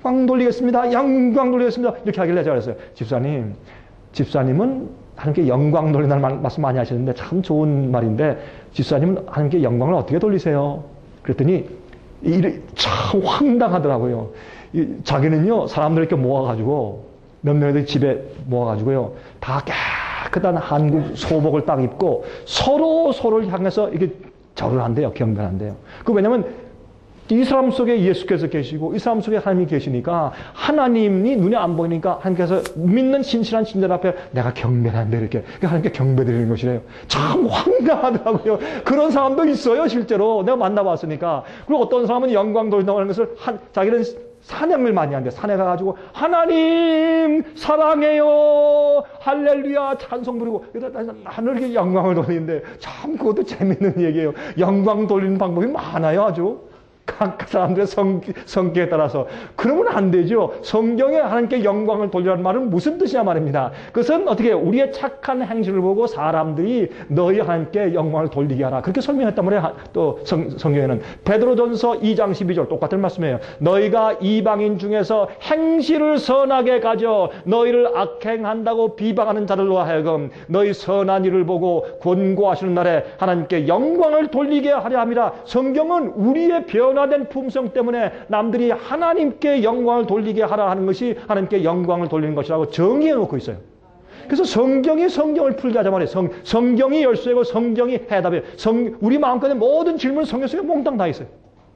영광 돌리겠습니다. 영광 돌리겠습니다. 이렇게 하길래 제가 그랬어요. 집사님은 하나님께 영광 돌린다는 말씀 많이 하시는데 참 좋은 말인데 집사님은 하나님께 영광을 어떻게 돌리세요? 그랬더니 참 황당하더라고요. 자기는요, 사람들 이렇게 모아가지고 몇 명들 집에 모아가지고요, 다 깨끗한 한국 소복을 딱 입고 서로를 향해서 이렇게 절을 한대요. 경배한대요. 왜냐면 이 사람 속에 예수께서 계시고 이 사람 속에 하나님이 계시니까 하나님이 눈에 안 보이니까 하나님께서 믿는 신실한 신들 앞에 내가 경배한다 이렇게 하나님께 경배드리는 것이래요. 참 황당하더라고요. 그런 사람도 있어요. 실제로 내가 만나봤으니까. 그리고 어떤 사람은 영광 돌린다고 하는 것을 자기는 찬양을 많이 하는데 산에 가가지고 하나님 사랑해요 할렐루야 찬송 부르고 하늘에 영광을 돌리는데 참 그것도 재밌는 얘기예요. 영광 돌리는 방법이 많아요. 아주 각 사람들의 성격에 따라서. 그러면 안 되죠. 성경에 하나님께 영광을 돌리라는 말은 무슨 뜻이냐 말입니다. 그것은 어떻게 우리의 착한 행실을 보고 사람들이 너희 하나님께 영광을 돌리게 하라. 그렇게 설명했단 말이에요. 또 성경에는 베드로전서 2장 12절 똑같은 말씀이에요. 너희가 이방인 중에서 행실을 선하게 가져 너희를 악행한다고 비방하는 자들로 하여금 너희 선한 일을 보고 권고하시는 날에 하나님께 영광을 돌리게 하려 함이라. 성경은 우리의 변화된 품성 때문에 남들이 하나님께 영광을 돌리게 하라 하는 것이 하나님께 영광을 돌리는 것이라고 정의해 놓고 있어요. 그래서 성경이 성경을 풀게 하자 말이에요. 성경이 열쇠고 성경이 해답이에요. 우리 마음속에 모든 질문은 성경 속에 몽땅 다 있어요.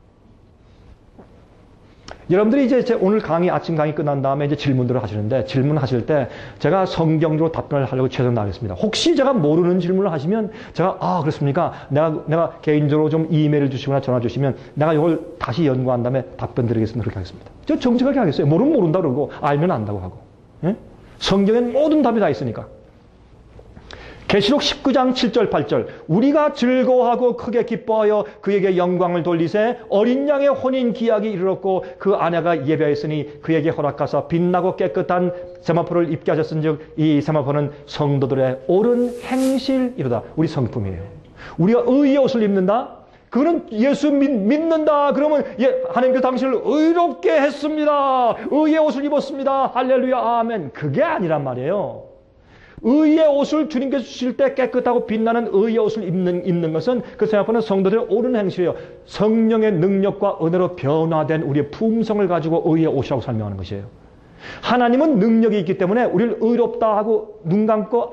여러분들이 이제 오늘 아침 강의 끝난 다음에 이제 질문들을 하시는데, 질문하실 때 제가 성경적으로 답변을 하려고 최선을 다하겠습니다. 혹시 제가 모르는 질문을 하시면 제가, 그렇습니까? 내가 개인적으로 좀 이메일을 주시거나 전화 주시면 내가 이걸 다시 연구한 다음에 답변 드리겠습니다. 그렇게 하겠습니다. 저 정직하게 하겠어요. 모르면 모른다 그러고, 알면 안다고 하고. 예? 성경엔 모든 답이 다 있으니까. 계시록 19장 7절 8절 우리가 즐거워하고 크게 기뻐하여 그에게 영광을 돌리세 어린 양의 혼인 기약이 이르렀고 그 아내가 예배하였으니 그에게 허락하사 빛나고 깨끗한 세마포를 입게 하셨은즉 이 세마포는 성도들의 옳은 행실이로다. 우리 성품이에요. 우리가 의의 옷을 입는다. 그거는 예수 믿는다. 그러면 하나님께서 당신을 의롭게 했습니다. 의의 옷을 입었습니다. 할렐루야 아멘. 그게 아니란 말이에요. 의의 옷을 주님께서 주실 때 깨끗하고 빛나는 의의 옷을 입는 것은 그 세마포는 성도들의 옳은 행실이에요. 성령의 능력과 은혜로 변화된 우리의 품성을 가지고 의의 옷이라고 설명하는 것이에요. 하나님은 능력이 있기 때문에 우리를 의롭다 하고 눈 감고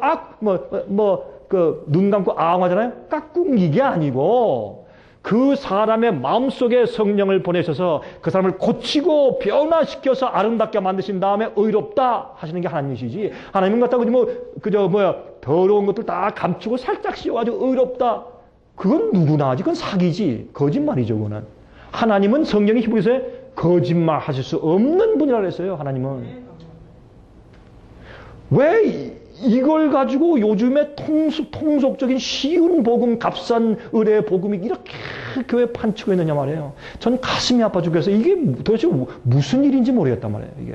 눈 감고 아웅하잖아요. 깍꿍 이게 아니고 그 사람의 마음속에 성령을 보내셔서 그 사람을 고치고 변화시켜서 아름답게 만드신 다음에 의롭다 하시는 게 하나님이시지. 하나님은 갖다가 더러운 것들 다 감추고 살짝 씌워가지고 의롭다. 그건 누구나 하지. 그건 사기지. 거짓말이죠. 그거는. 하나님은 성경이 히브리서에 거짓말 하실 수 없는 분이라 그랬어요. 하나님은. 왜 이걸 가지고 요즘에 통속적인 쉬운 복음, 값싼 의뢰의 복음이 이렇게 교회에 판치고 있느냐 말이에요. 전 가슴이 아파 죽겠어요. 이게 도대체 무슨 일인지 모르겠단 말이에요. 이게.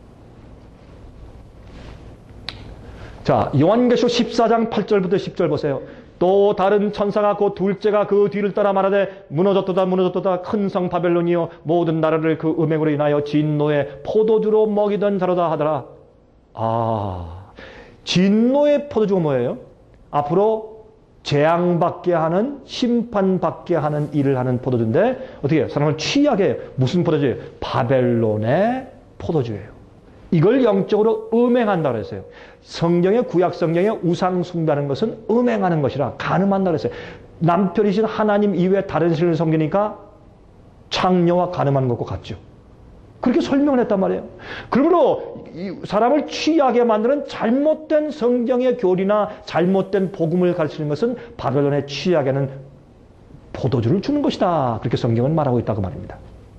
자, 요한계시록 14장 8절부터 10절 보세요. 또 다른 천사가 곧 둘째가 그 뒤를 따라 말하되 무너졌도다 큰 성 바벨론이요 모든 나라를 그 음행으로 인하여 진노의 포도주로 먹이던 자로다 하더라. 진노의 포도주가 뭐예요? 앞으로 재앙받게 하는, 심판받게 하는 일을 하는 포도주인데 어떻게 해요? 사람을 취하게 해요. 무슨 포도주예요? 바벨론의 포도주예요. 이걸 영적으로 음행한다 그랬어요. 성경의 구약 성경에 우상 숭배하는 것은 음행하는 것이라 간음한다 그랬어요. 남편이신 하나님 이외에 다른 신을 섬기니까 창녀와 간음하는 것과 같죠. 그렇게 설명을 했단 말이에요. 그러므로 사람을 취하게 만드는 잘못된 성경의 교리나 잘못된 복음을 가르치는 것은 바벨론에 취하게 하는 포도주를 주는 것이다. 그렇게 성경은 말하고 있다고 말입니다.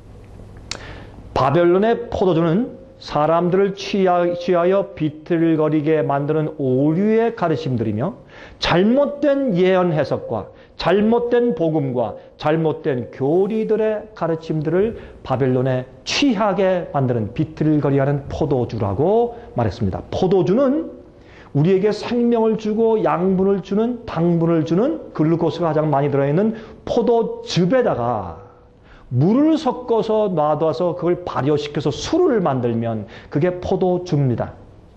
바벨론의 포도주는 사람들을 취하여 비틀거리게 만드는 오류의 가르침들이며 잘못된 예언 해석과 잘못된 복음과 잘못된 교리들의 가르침들을 바벨론에 취하게 만드는 비틀거리하는 포도주라고 말했습니다. 포도주는 우리에게 생명을 주고 양분을 주는 당분을 주는 글루코스가 가장 많이 들어있는 포도즙에다가 물을 섞어서 놔둬서 그걸 발효시켜서 술을 만들면 그게 포도주입니다.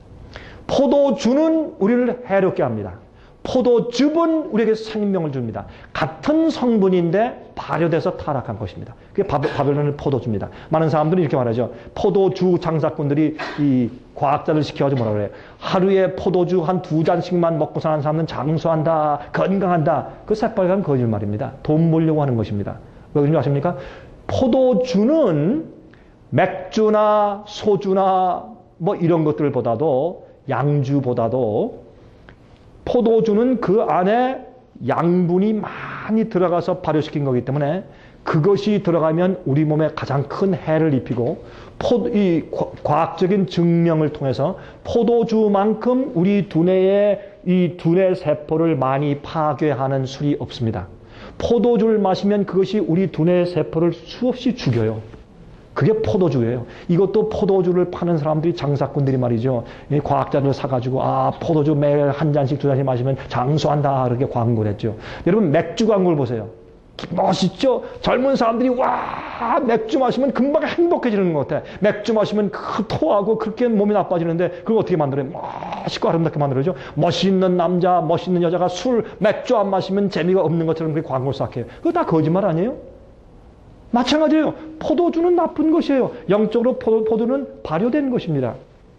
포도주는 우리를 해롭게 합니다. 포도즙은 우리에게 생명을 줍니다. 같은 성분인데 발효돼서 타락한 것입니다. 그게 바벨론의 포도주입니다. 많은 사람들이 이렇게 말하죠. 포도주 장사꾼들이 이 과학자들 시켜가지고 뭐라 그래요. 하루에 포도주 한 2잔씩만 먹고 사는 사람은 장수한다, 건강한다. 그 새빨간 거짓말입니다. 돈 벌려고 하는 것입니다. 왜 그런지 아십니까? 포도주는 맥주나 소주나 뭐 이런 것들보다도 양주보다도 포도주는 그 안에 양분이 많이 들어가서 발효시킨 거기 때문에 그것이 들어가면 우리 몸에 가장 큰 해를 입히고 이 과학적인 증명을 통해서 포도주만큼 우리 두뇌의 이 두뇌 세포를 많이 파괴하는 술이 없습니다. 포도주를 마시면 그것이 우리 두뇌 세포를 수없이 죽여요. 그게 포도주예요. 이것도 포도주를 파는 사람들이 장사꾼들이 말이죠. 과학자들 사가지고 포도주 매일 한 잔씩 두 잔씩 마시면 장수한다 그렇게 광고를 했죠. 여러분 맥주 광고를 보세요. 멋있죠? 젊은 사람들이 와 맥주 마시면 금방 행복해지는 것 같아. 맥주 마시면 토하고 그렇게 몸이 나빠지는데 그걸 어떻게 만들어요? 멋있고 아름답게 만들어죠. 멋있는 남자, 멋있는 여자가 맥주 안 마시면 재미가 없는 것처럼 그렇게 광고를 시작해요. 그거 다 거짓말 아니에요? 마찬가지예요. 포도주는 나쁜 것이에요. 영적으로 포도는 발효된 것입니다.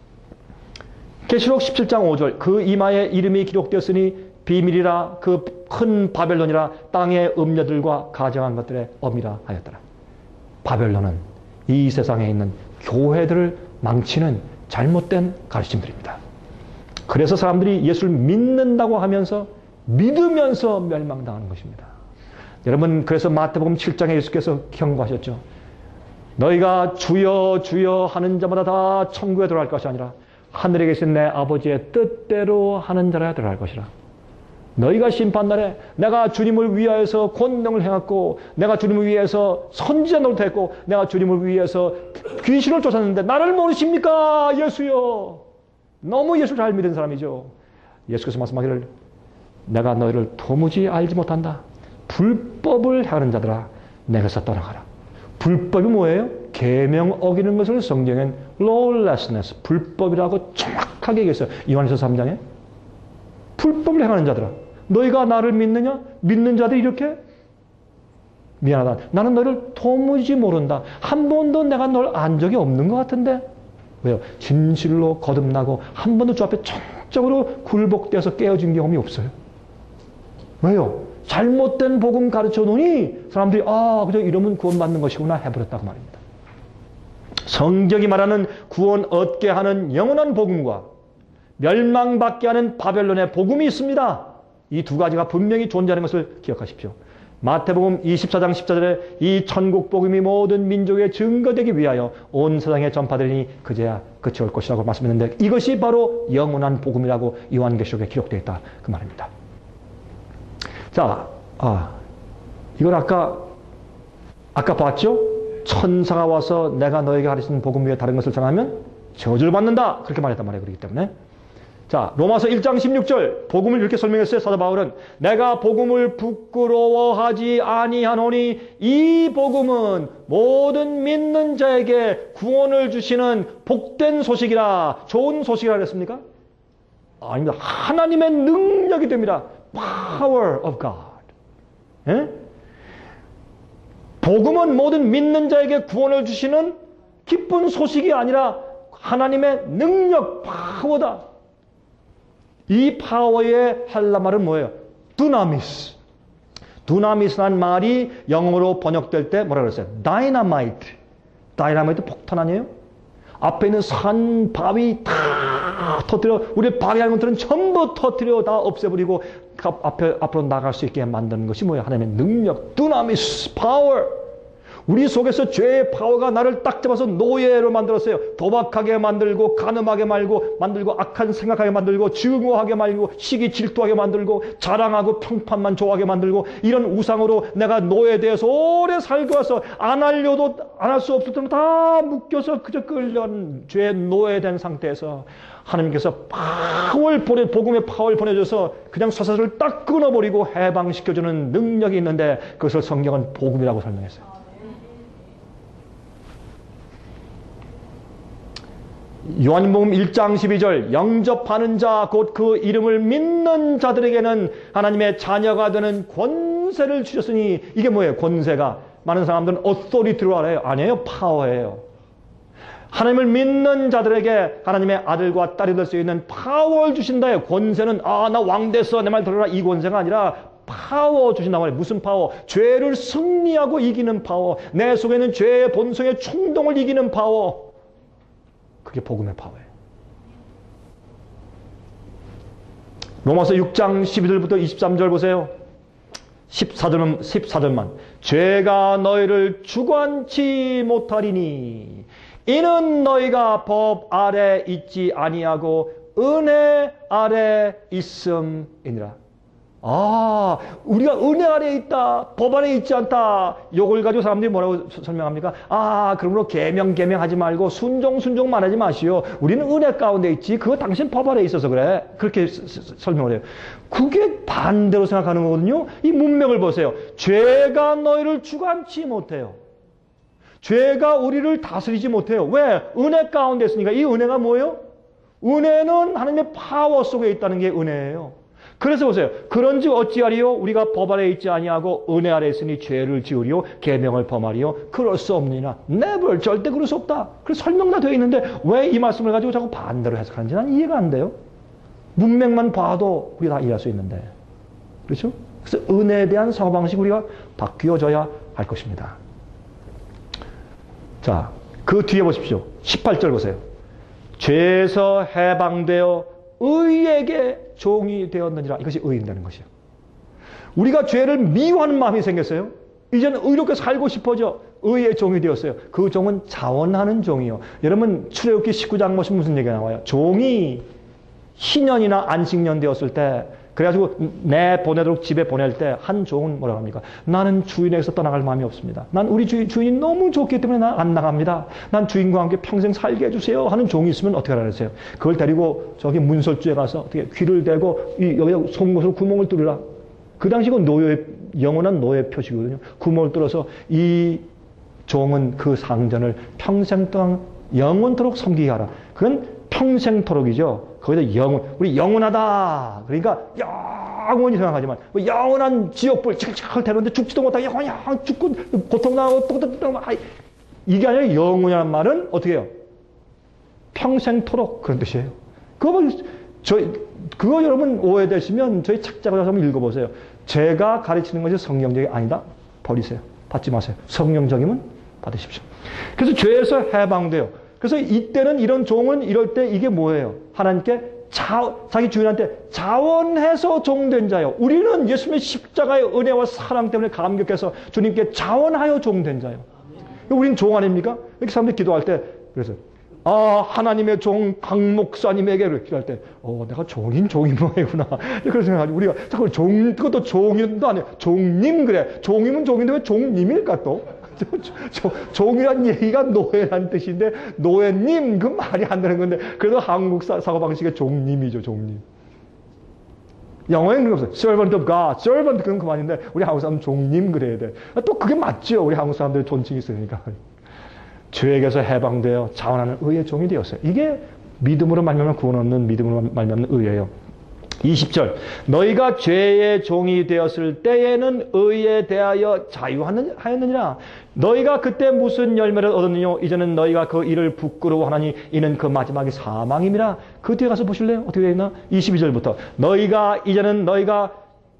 계시록 17장 5절 그 이마에 이름이 기록되었으니 비밀이라 그 큰 바벨론이라 땅의 음녀들과 가정한 것들의 엄이라 하였더라. 바벨론은 이 세상에 있는 교회들을 망치는 잘못된 가르침들입니다. 그래서 사람들이 예수를 믿는다고 하면서 믿으면서 멸망당하는 것입니다. 여러분 그래서 마태복음 7장에 예수께서 경고하셨죠. 너희가 주여 주여 하는 자마다 다 천국에 들어갈 것이 아니라 하늘에 계신 내 아버지의 뜻대로 하는 자라 들어갈 것이라. 너희가 심판날에 내가 주님을 위하여서 권능을 행했고 내가 주님을 위해서 선지자 노릇했고 내가 주님을 위해서 귀신을 쫓았는데 나를 모르십니까? 예수여. 너무 예수를 잘 믿은 사람이죠. 예수께서 말씀하기를 내가 너희를 도무지 알지 못한다. 불법을 행하는 자들아 내게서 떠나가라. 불법이 뭐예요? 계명 어기는 것을 성경엔 lawlessness, 불법이라고 정확하게 얘기했어요. 요한일서 3장에. 불법을 행하는 자들아 너희가 나를 믿느냐? 믿는 자들이 이렇게? 미안하다. 나는 너를 도무지 모른다. 한 번도 내가 널 안 적이 없는 것 같은데? 왜요? 진실로 거듭나고 한 번도 주 앞에 전적으로 굴복되어서 깨어진 경험이 없어요. 왜요? 잘못된 복음 가르쳐 놓으니 사람들이 그저 이러면 구원받는 것이구나 해버렸다고 말입니다. 성경이 말하는 구원 얻게 하는 영원한 복음과 멸망받게 하는 바벨론의 복음이 있습니다. 이 두 가지가 분명히 존재하는 것을 기억하십시오. 마태복음 24장 14절에 이 천국 복음이 모든 민족에 증거되기 위하여 온 세상에 전파되리니 그제야 끝이 올 것이라고 말씀했는데 이것이 바로 영원한 복음이라고 요한계시록에 기록되어 있다 그 말입니다. 자, 이걸 아까 봤죠? 천사가 와서 내가 너에게 가르치는 복음 외에 다른 것을 전하면 저주를 받는다. 그렇게 말했단 말이에요. 그렇기 때문에. 자, 로마서 1장 16절 복음을 이렇게 설명했어요. 사도 바울은 내가 복음을 부끄러워하지 아니하노니 이 복음은 모든 믿는 자에게 구원을 주시는 복된 소식이라 좋은 소식이라 그랬습니까? 아닙니다. 하나님의 능력이 됩니다. Power of God. 예? 복음은 모든 믿는 자에게 구원을 주시는 기쁜 소식이 아니라 하나님의 능력, 파워다. 이 파워의 헬라말은 뭐예요? 두나미스. 두나미스란 말이 영어로 번역될 때 뭐라 그랬어요? 다이너마이트. 다이너마이트 폭탄 아니에요? 앞에 있는 산, 바위 다 터뜨려, 우리 방해하는 것들은 전부 터뜨려 다 없애버리고 앞으로 나갈 수 있게 만드는 것이 뭐예요? 하나님의 능력, 두나미스, 파워. 우리 속에서 죄의 파워가 나를 딱 잡아서 노예로 만들었어요. 도박하게 만들고, 간음하게 만들고, 악한 생각하게 만들고, 증오하게 만들고, 시기 질투하게 만들고, 자랑하고 평판만 좋아하게 만들고, 이런 우상으로 내가 노예되어서 오래 살고 와서 안 하려도 안 할 수 없을 때는 다 묶여서 그저 끌려간 죄의 노예된 상태에서 하나님께서 복음의 파워를 보내줘서 그냥 쇠사슬을 딱 끊어버리고 해방시켜주는 능력이 있는데 그것을 성경은 복음이라고 설명했어요. 요한복음 1장 12절 영접하는 자 곧 그 이름을 믿는 자들에게는 하나님의 자녀가 되는 권세를 주셨으니 이게 뭐예요? 권세가 많은 사람들은 authority로 알아요. 아니에요. 파워예요. 하나님을 믿는 자들에게 하나님의 아들과 딸이 될 수 있는 파워를 주신다요. 권세는 나 왕 됐어 내 말 들어라 이 권세가 아니라 파워 주신단 말이에요. 무슨 파워? 죄를 승리하고 이기는 파워. 내 속에 있는 죄의 본성의 충동을 이기는 파워. 그게 복음의 파워예요. 로마서 6장 12절부터 23절 보세요. 14절만. 죄가 너희를 주관치 못하리니 이는 너희가 법 아래 있지 아니하고 은혜 아래 있음이니라. 우리가 은혜 아래에 있다. 법 아래에 있지 않다. 요걸 가지고 사람들이 뭐라고 설명합니까? 그러므로 계명하지 말고 순종만 하지 마시오. 우리는 은혜 가운데 있지. 그거 당신 법 아래에 있어서 그래. 그렇게 설명을 해요. 그게 반대로 생각하는 거거든요. 이 문맥을 보세요. 죄가 너희를 주관치 못해요. 죄가 우리를 다스리지 못해요. 왜? 은혜 가운데 있으니까. 이 은혜가 뭐예요? 은혜는 하나님의 파워 속에 있다는 게 은혜예요. 그래서 보세요. 그런즉 어찌하리요? 우리가 법 아래에 있지 아니하고 은혜 아래에 있으니 죄를 지으리요 계명을 범하리요 그럴 수 없느니라. never 절대 그럴 수 없다. 그래서 설명 다 되어 있는데 왜 이 말씀을 가지고 자꾸 반대로 해석하는지 난 이해가 안 돼요. 문맥만 봐도 우리가 다 이해할 수 있는데. 그렇죠? 그래서 은혜에 대한 사고방식 우리가 바뀌어져야 할 것입니다. 자, 그 뒤에 보십시오. 18절 보세요. 죄에서 해방되어 의에게 종이 되었느니라. 이것이 의인되는 것이요. 우리가 죄를 미워하는 마음이 생겼어요. 이제는 의롭게 살고 싶어져 의의 종이 되었어요. 그 종은 자원하는 종이요. 여러분 출애굽기 19장 보시면 무슨 얘기가 나와요? 종이 희년이나 안식년 되었을 때 그래가지고 보내도록 집에 보낼 때 한 종은 뭐라고 합니까? 나는 주인에게서 떠나갈 마음이 없습니다. 난 우리 주인이 너무 좋기 때문에 난 안 나갑니다. 난 주인과 함께 평생 살게 해주세요 하는 종이 있으면 어떻게 하라 그랬어요? 그걸 데리고 저기 문설주에 가서 어떻게 귀를 대고 여기다 송곳으로 구멍을 뚫으라. 그 당시 그 영원한 노예 표식이거든요. 구멍을 뚫어서 이 종은 그 상전을 평생 동안 영원토록 섬기게 하라. 그건 평생토록이죠. 거기다 우리 영원하다. 그러니까 영원히 생각하지만 영원한 지옥불 칙칙 대는데 죽지도 못하고 영원히 죽고 고통나고 또 이게 아니라 영원이라는 말은 어떻게 해요? 평생토록 그런 뜻이에요. 그거 여러분 오해되시면 저희 책자를 한번 읽어보세요. 제가 가르치는 것이 성경적이 아니다. 버리세요. 받지 마세요. 성경적이면 받으십시오. 그래서 죄에서 해방돼요. 그래서 이때는 이런 종은 이럴 때 이게 뭐예요? 하나님께 자기 주인한테 자원해서 종된 자요. 우리는 예수님의 십자가의 은혜와 사랑 때문에 감격해서 주님께 자원하여 종된 자요. 우리는 종 아닙니까? 이렇게 사람들이 기도할 때 그래서 하나님의 종 강 목사님에게 기도할 때 내가 종인 종이 뭐구나. 그런 생각하지. 우리가 자꾸 그것도 종인도 아니에요. 종님 그래. 종이면 종인데 왜 종님일까 또? 종이란 얘기가 노예란 뜻인데 노예님 그 말이 안 되는 건데 그래도 한국 사고방식의 종님이죠. 종님. 영어에는 그런 거 없어요. servant of God. servant 그건 그만인데 우리 한국 사람은 종님 그래야 돼. 또 그게 맞죠. 우리 한국 사람들 존칭이 있으니까. 죄에게서 해방되어 자원하는 의의 종이 되었어요. 이게 믿음으로 말미암아 구원 얻는 믿음으로 말미암는 의예요. 20절 너희가 죄의 종이 되었을 때에는 의에 대하여 자유하였느니라. 너희가 그때 무슨 열매를 얻었느냐. 이제는 너희가 그 일을 부끄러워하나니 이는 그 마지막이 사망임이라. 그 뒤에 가서 보실래요? 어떻게 되어 있나? 22절부터 이제는 너희가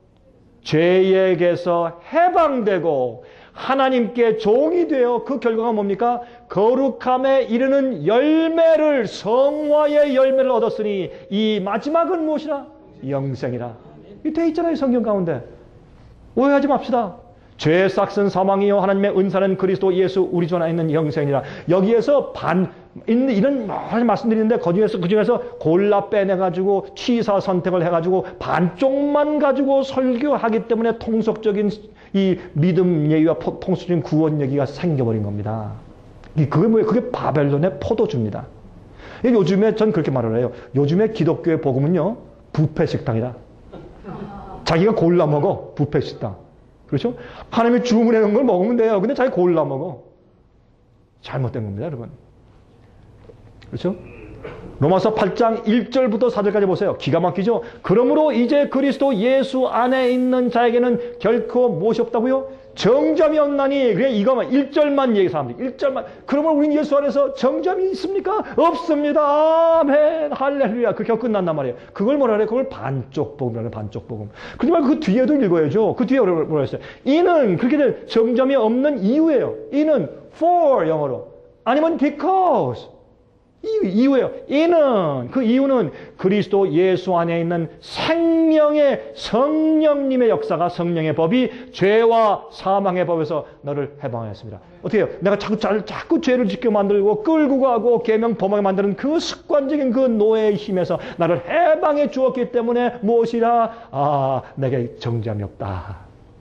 죄에게서 해방되고 하나님께 종이 되어 그 결과가 뭡니까? 거룩함에 이르는 열매를 성화의 열매를 얻었으니 이 마지막은 무엇이라? 영생이라. 이 돼 있잖아요. 성경 가운데. 오해하지 맙시다. 죄의 싹은 사망이요 하나님의 은사는 그리스도 예수 우리 주 안에 있는 영생이라. 여기에서 이런 많이 말씀드리는데 그중에서 골라 빼내가지고 취사 선택을 해가지고 반쪽만 가지고 설교하기 때문에 통속적인 이 믿음 얘기와 통속적인 구원 얘기가 생겨버린 겁니다. 그게 뭐예요? 그게 바벨론의 포도주입니다. 요즘에 전 그렇게 말을 해요. 요즘에 기독교의 복음은요 뷔페 식당이다. 자기가 골라 먹어. 뷔페 식당. 그렇죠? 하나님이 주문해 놓은 걸 먹으면 돼요. 근데 자기 골라 먹어. 잘못된 겁니다, 여러분. 그렇죠? 로마서 8장 1절부터 4절까지 보세요. 기가 막히죠? 그러므로 이제 그리스도 예수 안에 있는 자에게는 결코 무엇이 없다고요? 정점이 없나니. 그냥 이거만 1절만 얘기 사람들이 1절만. 그러면 우린 예수 안에서 정점이 있습니까? 없습니다. 아멘. 할렐루야. 그게 끝난단 말이에요. 그걸 뭐라 그래? 그걸 반쪽 복음이라는 반쪽 복음. 그러지 말고 그 뒤에도 읽어야죠. 그 뒤에 뭐라 했어요? 이는 그렇게 된 정점이 없는 이유예요. 이는 for 영어로. 아니면 because. 이유예요. 이는 그 이유는 그리스도 예수 안에 있는 생명의 성령님의 역사가 성령의 법이 죄와 사망의 법에서 너를 해방하였습니다. 어떻게 해요? 내가 자꾸 죄를 짓게 만들고 끌고 가고 계명 범하게 만드는 그 습관적인 그 노예의 힘에서 나를 해방해 주었기 때문에 무엇이라? 내게 정죄함이 없다.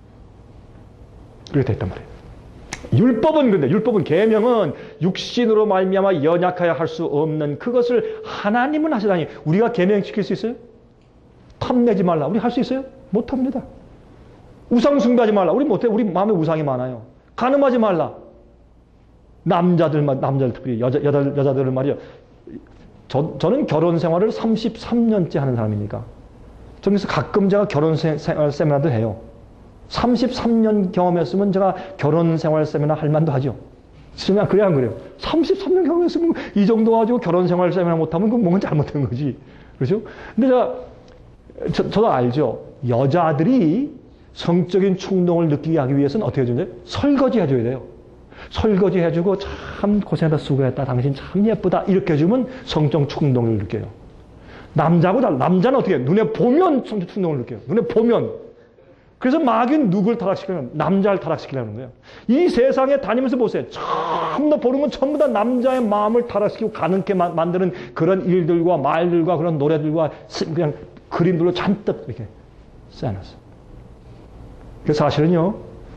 그렇게 됐단 말이에요. 율법은 계명은 육신으로 말미암아 연약하여 할 수 없는 그것을 하나님은 하시다니 우리가 계명 지킬 수 있어요? 탐내지 말라. 우리 할 수 있어요? 못합니다. 우상 숭배하지 말라. 우리 못해. 우리 마음에 우상이 많아요. 간음하지 말라. 남자들 특별히 여자들은 말이요. 저는 결혼 생활을 33년째 하는 사람이니까. 저기서 가끔 제가 결혼 생활 세미나도 해요. 33년 경험했으면 제가 결혼 생활 세미나 할 만도 하죠. 그냥 그래 안 그래요? 33년 경험했으면 이 정도 가지고 결혼 생활 세미나 못하면 그건 뭔가 잘못된 거지. 그렇죠? 근데 저도 알죠. 여자들이 성적인 충동을 느끼게 하기 위해서는 어떻게 해줘야 돼요? 설거지 해줘야 돼요. 설거지 해주고 참 고생했다 수고했다 당신 참 예쁘다 이렇게 해주면 성적 충동을 느껴요. 남자는 어떻게 해요? 눈에 보면 성적 충동을 느껴요. 눈에 보면. 그래서 마귀는 누굴 타락시키려면 남자를 타락시키려는 거예요. 이 세상에 다니면서 보세요. 전부 다 보는 건 전부 다 남자의 마음을 타락시키고 가능케 만드는 그런 일들과 말들과 그런 노래들과 그냥 그림들로 잔뜩 이렇게 쌓여놨어요. 그래서 사실은요.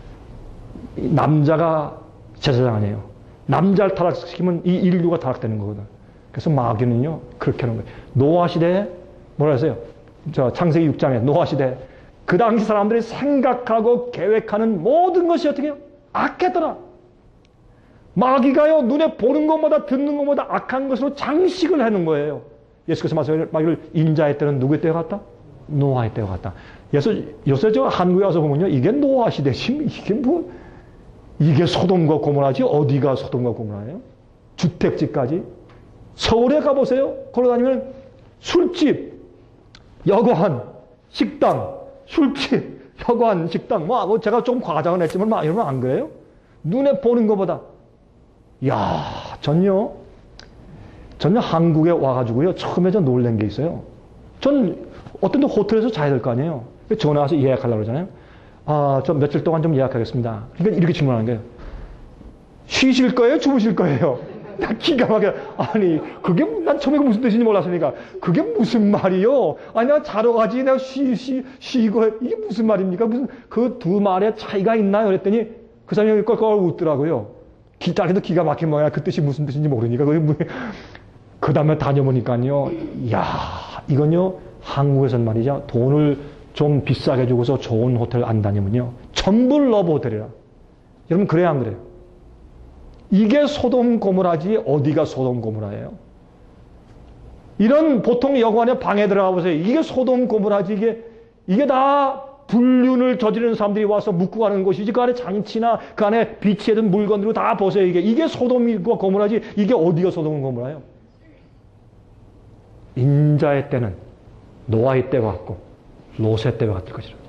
남자가 제사장 아니에요. 남자를 타락시키면 이 인류가 타락되는 거거든. 그래서 마귀는요. 그렇게 하는 거예요. 노아 시대에 뭐라 했어요? 창세기 6장에 노아 시대에 그 당시 사람들이 생각하고 계획하는 모든 것이 어떻게 해요? 악했더라. 마귀가요, 눈에 보는 것보다 듣는 것보다 악한 것으로 장식을 하는 거예요. 예수께서 마귀를 인자의 때는 누구의 때가 같다? 노아의 때가 같다. 요새 저 한국에 와서 보면요, 이게 노아 시대지, 이게 소돔과 고모라지? 어디가 소돔과 고모라예요? 주택지까지? 서울에 가보세요. 걸어다니면 술집, 여관, 식당, 술집, 여관, 식당, 제가 좀 과장을 했지만, 여러분 안 그래요? 눈에 보는 것보다. 전요 한국에 와가지고요, 처음에 전 놀란 게 있어요. 전 어떤 데 호텔에서 자야 될 거 아니에요? 전화 와서 예약하려고 그러잖아요. 저 며칠 동안 좀 예약하겠습니다. 그러니까 이렇게 질문하는 거예요. 쉬실 거예요? 주무실 거예요? 기가 막혀. 아니, 난 처음에 무슨 뜻인지 몰랐으니까, 그게 무슨 말이요? 아니, 내가 자러 가지, 내가 쉬고, 이게 무슨 말입니까? 그 두 말의 차이가 있나요? 그랬더니, 그 사람이 껄껄 웃더라고요. 자기도 기가 막힌 모양이야. 그 뜻이 무슨 뜻인지 모르니까. 그 다음에 다녀보니까요, 이건요, 한국에서는 말이죠. 돈을 좀 비싸게 주고서 좋은 호텔 안 다니면요, 전부 러브 호텔이라. 여러분, 그래야 안 그래요? 이게 소돔 고모라지 어디가 소돔 고모라예요? 이런 보통 여관에 방에 들어가 보세요. 이게 소돔 고모라지 이게 다 불륜을 저지르는 사람들이 와서 묵고 가는 곳이지. 그 안에 장치나 그 안에 비치해둔 물건들로 다 보세요. 이게 소돔과 고모라지 이게 어디가 소돔 고모라예요? 인자의 때는 노아의 때와 같고 롯의 때와 같을 것이라.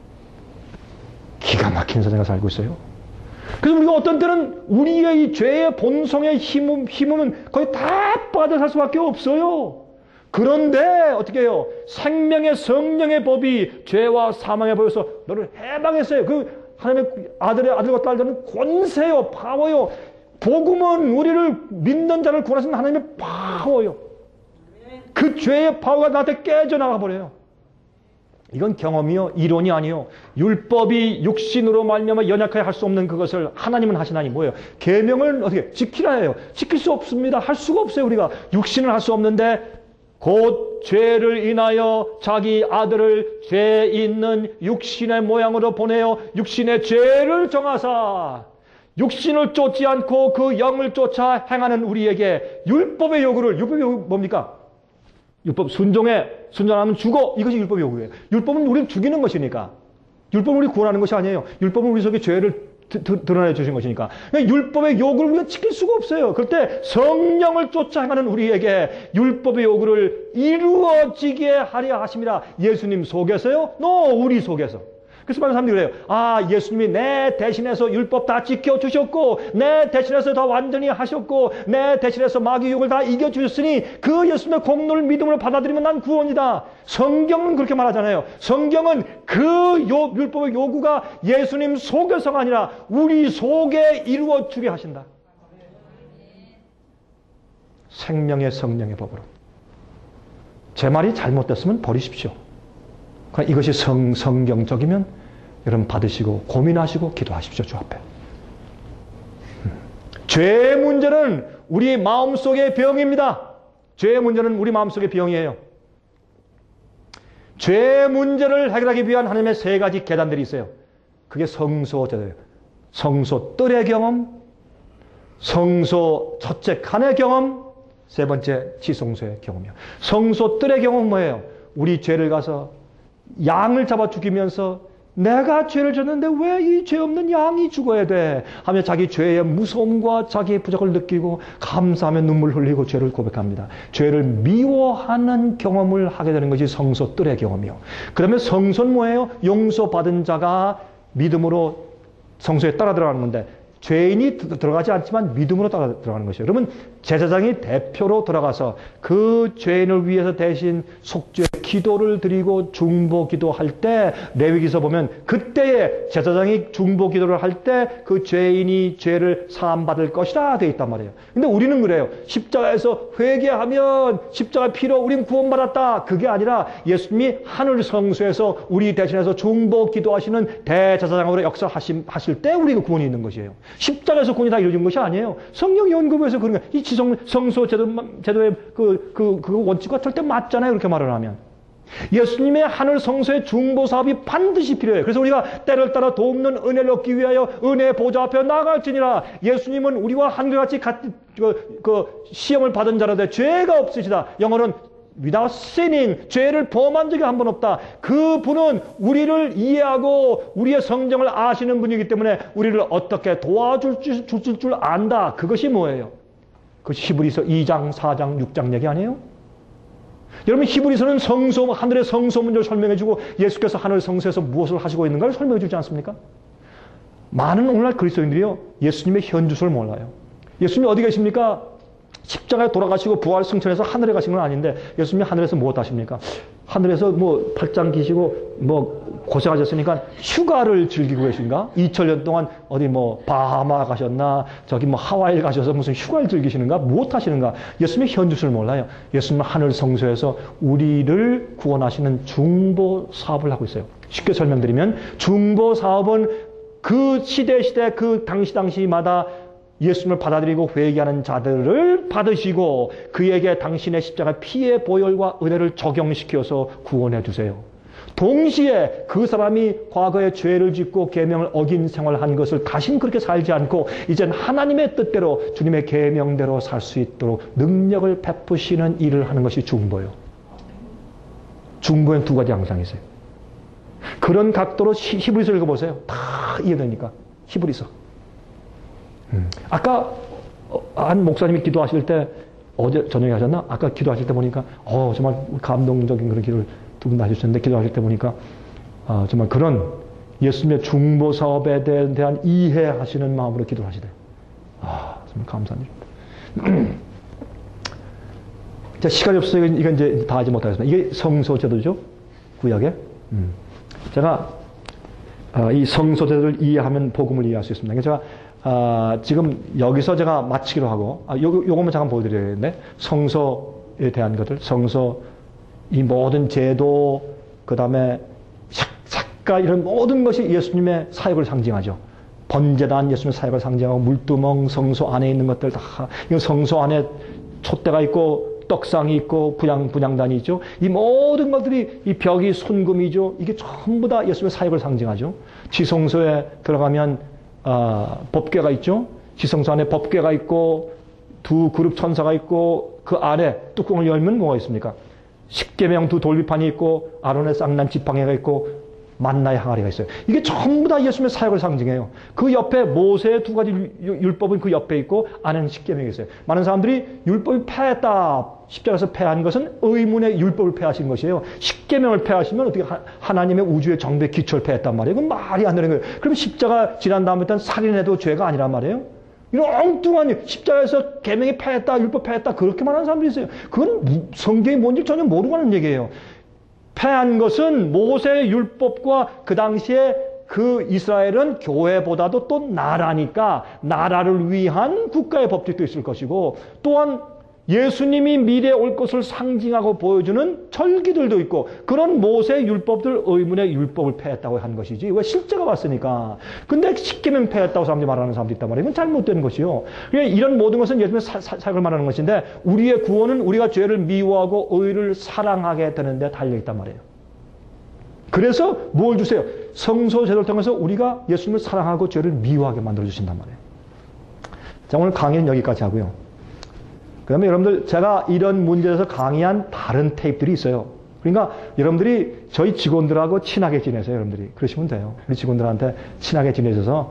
기가 막힌 세상에 살고 있어요. 그래서 우리가 어떤 때는 우리의 이 죄의 본성의 힘은 거의 다 빠져 살 수밖에 없어요. 그런데 어떻게 해요? 생명의 성령의 법이 죄와 사망의 법에서 너를 해방했어요. 그 하나님의 아들과 딸들은 권세요, 파워요. 복음은 우리를 믿는 자를 구원하시는 하나님의 파워요. 그 죄의 파워가 나한테 깨져나가 버려요. 이건 경험이요, 이론이 아니요. 율법이 육신으로 말미암아 연약하게 할 수 없는 그것을 하나님은 하시나니 뭐예요? 계명을 어떻게 지키라 해요. 지킬 수 없습니다. 할 수가 없어요. 우리가 육신을 할 수 없는데 곧 죄를 인하여 자기 아들을 죄 있는 육신의 모양으로 보내어 육신의 죄를 정하사 육신을 쫓지 않고 그 영을 쫓아 행하는 우리에게 율법의 요구를, 율법의 요구 뭡니까? 율법 순종하면 죽어. 이것이 율법의 요구예요. 율법은 우리를 죽이는 것이니까. 율법은 우리 구원하는 것이 아니에요. 율법은 우리 속에 죄를 드러내 주신 것이니까. 율법의 요구를 우리가 지킬 수가 없어요. 그럴 때 성령을 쫓아 행하는 우리에게 율법의 요구를 이루어지게 하려 하심이라. 예수님 속에서요? 우리 속에서. 그래서 많은 사람들이 그래요. 아, 예수님이 내 대신해서 율법 다 지켜주셨고, 내 대신해서 다 완전히 하셨고, 내 대신해서 마귀 욕을 다 이겨주셨으니 그 예수님의 공로를 믿음으로 받아들이면 난 구원이다. 성경은 그렇게 말하잖아요. 성경은 그 율법의 요구가 예수님 속에서가 아니라 우리 속에 이루어지게 하신다. 생명의 성령의 법으로. 제 말이 잘못됐으면 버리십시오. 그러니까 이것이 성경적이면 여러분 받으시고 고민하시고 기도하십시오. 주 앞에. 죄의 문제는 우리 마음속의 병입니다. 죄의 문제는 우리 마음속의 병이에요. 죄의 문제를 해결하기 위한 하나님의 세 가지 계단들이 있어요. 그게 성소제도예요. 성소 뜰의 경험, 성소 첫째 칸의 경험, 세 번째 지성소의 경험이요. 성소 뜰의 경험은 뭐예요? 우리 죄를 가서 양을 잡아 죽이면서 내가 죄를 졌는데 왜 이 죄 없는 양이 죽어야 돼? 하며 자기 죄의 무서움과 자기의 부족을 느끼고 감사하며 눈물 흘리고 죄를 고백합니다. 죄를 미워하는 경험을 하게 되는 것이 성소 뜰의 경험이요. 그 다음에 성소는 뭐예요? 용서받은 자가 믿음으로 성소에 따라 들어가는 건데 죄인이 들어가지 않지만 믿음으로 따라 들어가는 것이에요. 여러분 제사장이 대표로 들어가서 그 죄인을 위해서 대신 속죄 기도를 드리고 중보 기도할 때 레위기서 보면 그때에 제사장이 중보 기도를 할 때 그 죄인이 죄를 사함받을 것이라 되어 있단 말이에요. 근데 우리는 그래요. 십자가에서 회개하면 십자가 피로 우린 구원받았다. 그게 아니라 예수님이 하늘 성소에서 우리 대신해서 중보 기도하시는 대제사장으로 역사하실 때 우리가 구원이 있는 것이에요. 십자가에서 구원이 다 이루어진 것이 아니에요. 성령 연구부에서 그런 거예요. 이 성소 제도의 그 원칙과 절대 맞잖아요. 그렇게 말을 하면. 예수님의 하늘 성소의 중보 사업이 반드시 필요해요. 그래서 우리가 때를 따라 돕는 은혜를 얻기 위하여 은혜의 보좌 앞에 나갈지니라. 예수님은 우리와 한결같이 시험을 받은 자라되 죄가 없으시다. 영어로는 without sinning, 죄를 범한 적이 한 번 없다. 그분은 우리를 이해하고 우리의 성정을 아시는 분이기 때문에 우리를 어떻게 도와줄 줄 안다. 그것이 뭐예요? 그것이 히브리서 2장, 4장, 6장 얘기 아니에요? 여러분 히브리서는 성소, 하늘의 성소 문제를 설명해주고 예수께서 하늘 성소에서 무엇을 하시고 있는가를 설명해주지 않습니까? 많은 오늘날 그리스도인들이요 예수님의 현주소를 몰라요. 예수님이 어디 계십니까? 십자가에 돌아가시고 부활 승천해서 하늘에 가신 건 아닌데 예수님이 하늘에서 무엇 하십니까? 하늘에서 뭐 팔짱 끼시고 뭐 고생하셨으니까 휴가를 즐기고 계신가? 2000년 동안 어디 뭐 바하마 가셨나? 저기 뭐 하와이를 가셔서 무슨 휴가를 즐기시는가? 무엇 하시는가? 예수님의 현주소를 몰라요. 예수님은 하늘 성소에서 우리를 구원하시는 중보 사업을 하고 있어요. 쉽게 설명드리면 중보 사업은 그 시대 그 당시마다 예수님을 받아들이고 회개하는 자들을 받으시고 그에게 당신의 십자가 피의 보혈과 은혜를 적용시켜서 구원해 주세요. 동시에 그 사람이 과거에 죄를 짓고 계명을 어긴 생활을 한 것을 다신 그렇게 살지 않고 이젠 하나님의 뜻대로 주님의 계명대로 살 수 있도록 능력을 베푸시는 일을 하는 것이 중보예요. 중보엔 두 가지 양상이 있어요. 그런 각도로 히브리서 읽어보세요. 다 이해되니까. 히브리서. 아까 한 목사님이 기도하실 때 어제 저녁에 하셨나? 아까 기도하실 때 보니까 정말 감동적인 그런 기도를 두 분 다 하셨는데 기도하실 때 보니까 정말 그런 예수님의 중보 사업에 대한 이해하시는 마음으로 기도를 하시대요. 정말 감사한 일입니다. 자, 시간이 없어서 이건 이제 다 하지 못하겠습니다. 이게 성소제도죠? 구약에. 제가 이 성소제도를 이해하면 복음을 이해할 수 있습니다. 제가 지금 여기서 제가 마치기로 하고 요것만 잠깐 보여드리겠는데 성소에 대한 것들, 성소 이 모든 제도 그 다음에 삭가 이런 모든 것이 예수님의 사역을 상징하죠. 번제단 예수님의 사역을 상징하고 물두멍 성소 안에 있는 것들 다 이 성소 안에 촛대가 있고 떡상이 있고 분향단이 있죠. 이 모든 것들이 이 벽이 손금이죠. 이게 전부 다 예수님의 사역을 상징하죠. 지성소에 들어가면 법궤가 있죠. 지성소 안에 법궤가 있고 두 그룹 천사가 있고 그 안에 뚜껑을 열면 뭐가 있습니까? 십계명 두 돌비판이 있고 아론의 쌍난 지팡이가 있고 만나의 항아리가 있어요. 이게 전부 다 예수님의 사역을 상징해요. 그 옆에 모세의 두 가지 율법은 그 옆에 있고 안에는 십계명이 있어요. 많은 사람들이 율법이 패했다. 십자가에서 패한 것은 의문의 율법을 패하신 것이에요. 십계명을 패하시면 어떻게 하나님의 우주의 정배 기초를 패했단 말이에요. 그건 말이 안 되는 거예요. 그럼 십자가 지난 다음에 일단 살인해도 죄가 아니란 말이에요. 이런 엉뚱한 십자가에서 계명이 패했다, 율법 패했다 그렇게 말하는 사람들이 있어요. 그건 성경이 뭔지 전혀 모르고 하는 얘기예요. 패한 것은 모세의 율법과 그 당시에 그 이스라엘은 교회보다도 또 나라니까 나라를 위한 국가의 법칙도 있을 것이고 또한 예수님이 미래에 올 것을 상징하고 보여주는 절기들도 있고 그런 모세의 율법들 의문의 율법을 패했다고 한 것이지 왜 실제가 왔으니까. 근데 십계명 패했다고 사람들이 말하는 사람도 있단 말이에요. 이건 잘못된 것이요. 이런 모든 것은 예수님의 사역을 말하는 것인데 우리의 구원은 우리가 죄를 미워하고 의를 사랑하게 되는 데 달려있단 말이에요. 그래서 뭘 주세요? 성소 제도를 통해서 우리가 예수님을 사랑하고 죄를 미워하게 만들어주신단 말이에요. 자, 오늘 강의는 여기까지 하고요. 그러면 여러분들 제가 이런 문제에서 강의한 다른 테이프들이 있어요. 그러니까 여러분들이 저희 직원들하고 친하게 지내세요. 여러분들이 그러시면 돼요. 우리 직원들한테 친하게 지내셔서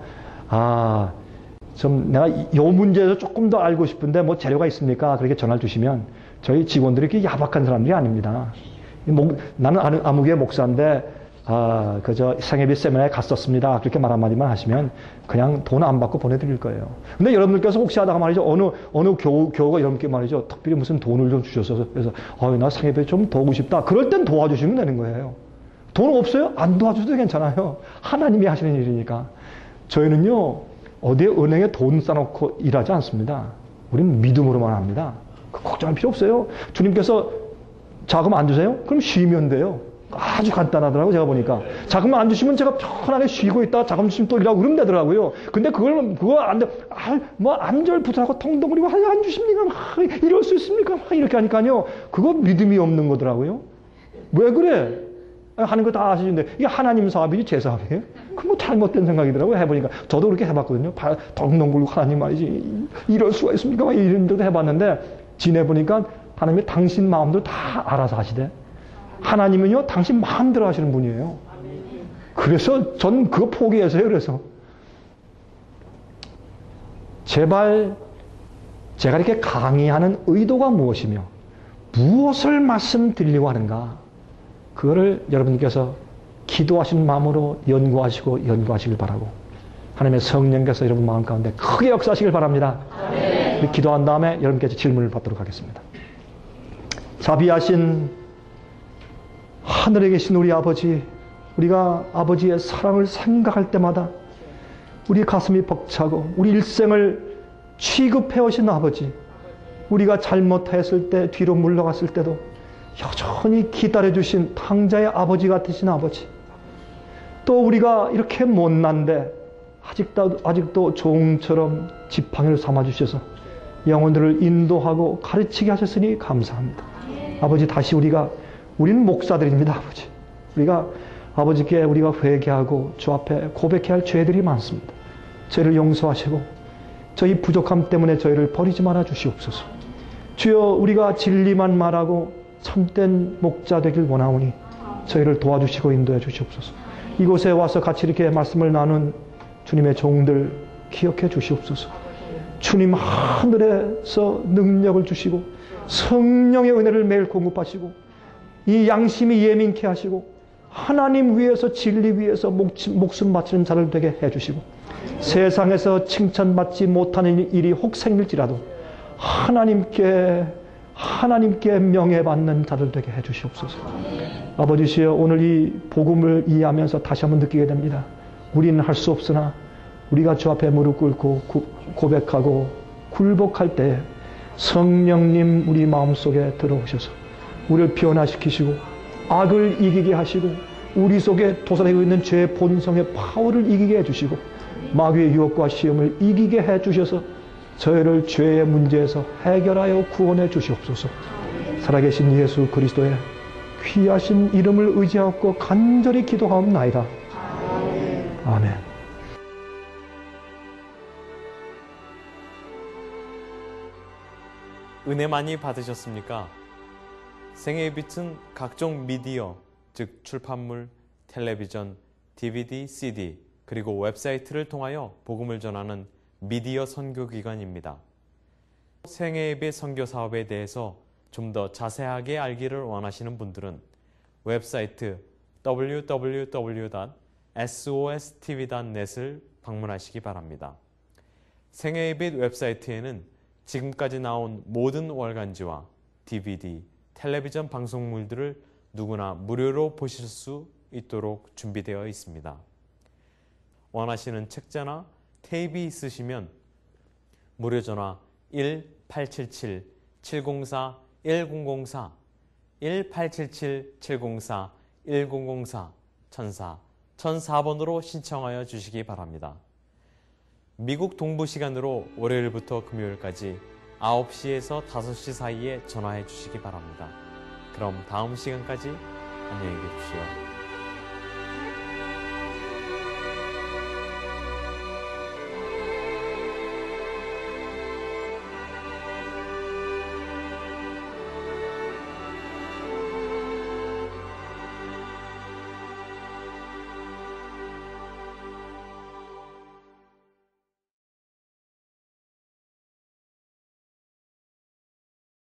좀 내가 이 문제에서 조금 더 알고 싶은데 뭐 재료가 있습니까? 그렇게 전화를 주시면 저희 직원들이 그렇게 야박한 사람들이 아닙니다. 나는 아무개 목사인데 그저 생애비 세미나에 갔었습니다. 그렇게 말 한마디만 하시면 그냥 돈 안 받고 보내드릴 거예요. 근데 여러분들께서 혹시 하다가 말이죠. 어느 교우가 여러분께 말이죠. 특별히 무슨 돈을 좀 주셔서 그래서 나 생애비 좀 도우고 싶다. 그럴 땐 도와주시면 되는 거예요. 돈 없어요? 안 도와줘도 괜찮아요. 하나님이 하시는 일이니까. 저희는요. 어디에 은행에 돈 쌓아놓고 일하지 않습니다. 우리는 믿음으로만 합니다. 걱정할 필요 없어요. 주님께서 자금 안 주세요? 그럼 쉬면 돼요. 아주 간단하더라고요. 제가 보니까. 자금 안 주시면 제가 편하게 쉬고 있다가 자금 주시면 또 일하고 그러면 되더라고요. 근데 그거 안 돼. 안절부절하고 통동거리고 안 주십니까? 이럴 수 있습니까? 이렇게 하니까요. 그거 믿음이 없는 거더라고요. 왜 그래? 하는 거 다 아시는데 이게 하나님 사업이지 제 사업이에요? 그거 뭐 잘못된 생각이더라고요. 해보니까. 저도 그렇게 해봤거든요. 덩덩 굴고 하나님 말이지. 이럴 수가 있습니까? 이런 데도 해봤는데 지내보니까 하나님이 당신 마음대로 다 알아서 하시대. 하나님은요, 당신 마음대로 하시는 분이에요. 그래서 전 그거 포기했어요. 그래서. 제발, 제가 이렇게 강의하는 의도가 무엇이며, 무엇을 말씀드리려고 하는가, 그거를 여러분께서 기도하신 마음으로 연구하시길 바라고, 하나님의 성령께서 여러분 마음 가운데 크게 역사하시길 바랍니다. 기도한 다음에 여러분께서 질문을 받도록 하겠습니다. 자비하신 하늘에 계신 우리 아버지, 우리가 아버지의 사랑을 생각할 때마다 우리 가슴이 벅차고 우리 일생을 취급해 오신 아버지, 우리가 잘못했을 때 뒤로 물러갔을 때도 여전히 기다려주신 탕자의 아버지 같으신 아버지, 또 우리가 이렇게 못난데 아직도 종처럼 지팡이를 삼아주셔서 영혼들을 인도하고 가르치게 하셨으니 감사합니다. 아버지, 다시 우리는 목사들입니다. 아버지, 우리가 아버지께 우리가 회개하고 주 앞에 고백해야 할 죄들이 많습니다. 죄를 용서하시고 저희 부족함 때문에 저희를 버리지 말아 주시옵소서. 주여, 우리가 진리만 말하고 참된 목자 되길 원하오니 저희를 도와주시고 인도해 주시옵소서. 이곳에 와서 같이 이렇게 말씀을 나눈 주님의 종들 기억해 주시옵소서. 주님 하늘에서 능력을 주시고 성령의 은혜를 매일 공급하시고 이 양심이 예민케 하시고 하나님 위해서 진리 위해서 목숨 바치는 자를 되게 해주시고 세상에서 칭찬받지 못하는 일이 혹 생길지라도 하나님께 명예받는 자들 되게 해주시옵소서. 아버지시여, 오늘 이 복음을 이해하면서 다시 한번 느끼게 됩니다. 우리는 할 수 없으나 우리가 주 앞에 무릎 꿇고 고백하고 굴복할 때 성령님 우리 마음속에 들어오셔서 우리를 변화시키시고 악을 이기게 하시고 우리 속에 도사되고 있는 죄의 본성의 파워를 이기게 해주시고 마귀의 유혹과 시험을 이기게 해주셔서 저희를 죄의 문제에서 해결하여 구원해 주시옵소서. 살아계신 예수 그리스도의 귀하신 이름을 의지하고 간절히 기도하옵나이다. 아멘. 은혜 많이 받으셨습니까? 생애빛은 각종 미디어, 즉 출판물, 텔레비전, DVD, CD, 그리고 웹사이트를 통하여 복음을 전하는 미디어 선교기관입니다. 생애빛 선교 사업에 대해서 좀 더 자세하게 알기를 원하시는 분들은 웹사이트 www.sostv.net을 방문하시기 바랍니다. 생애의 빛 웹사이트에는 지금까지 나온 모든 월간지와 DVD, 텔레비전 방송물들을 누구나 무료로 보실 수 있도록 준비되어 있습니다. 원하시는 책자나 테이프 있으시면 무료 전화 1-877-704-1004 1-877-704-1004 1004번으로 신청하여 주시기 바랍니다. 미국 동부 시간으로 월요일부터 금요일까지 9시에서 5시 사이에 전화해 주시기 바랍니다. 그럼 다음 시간까지 안녕히 계십시오.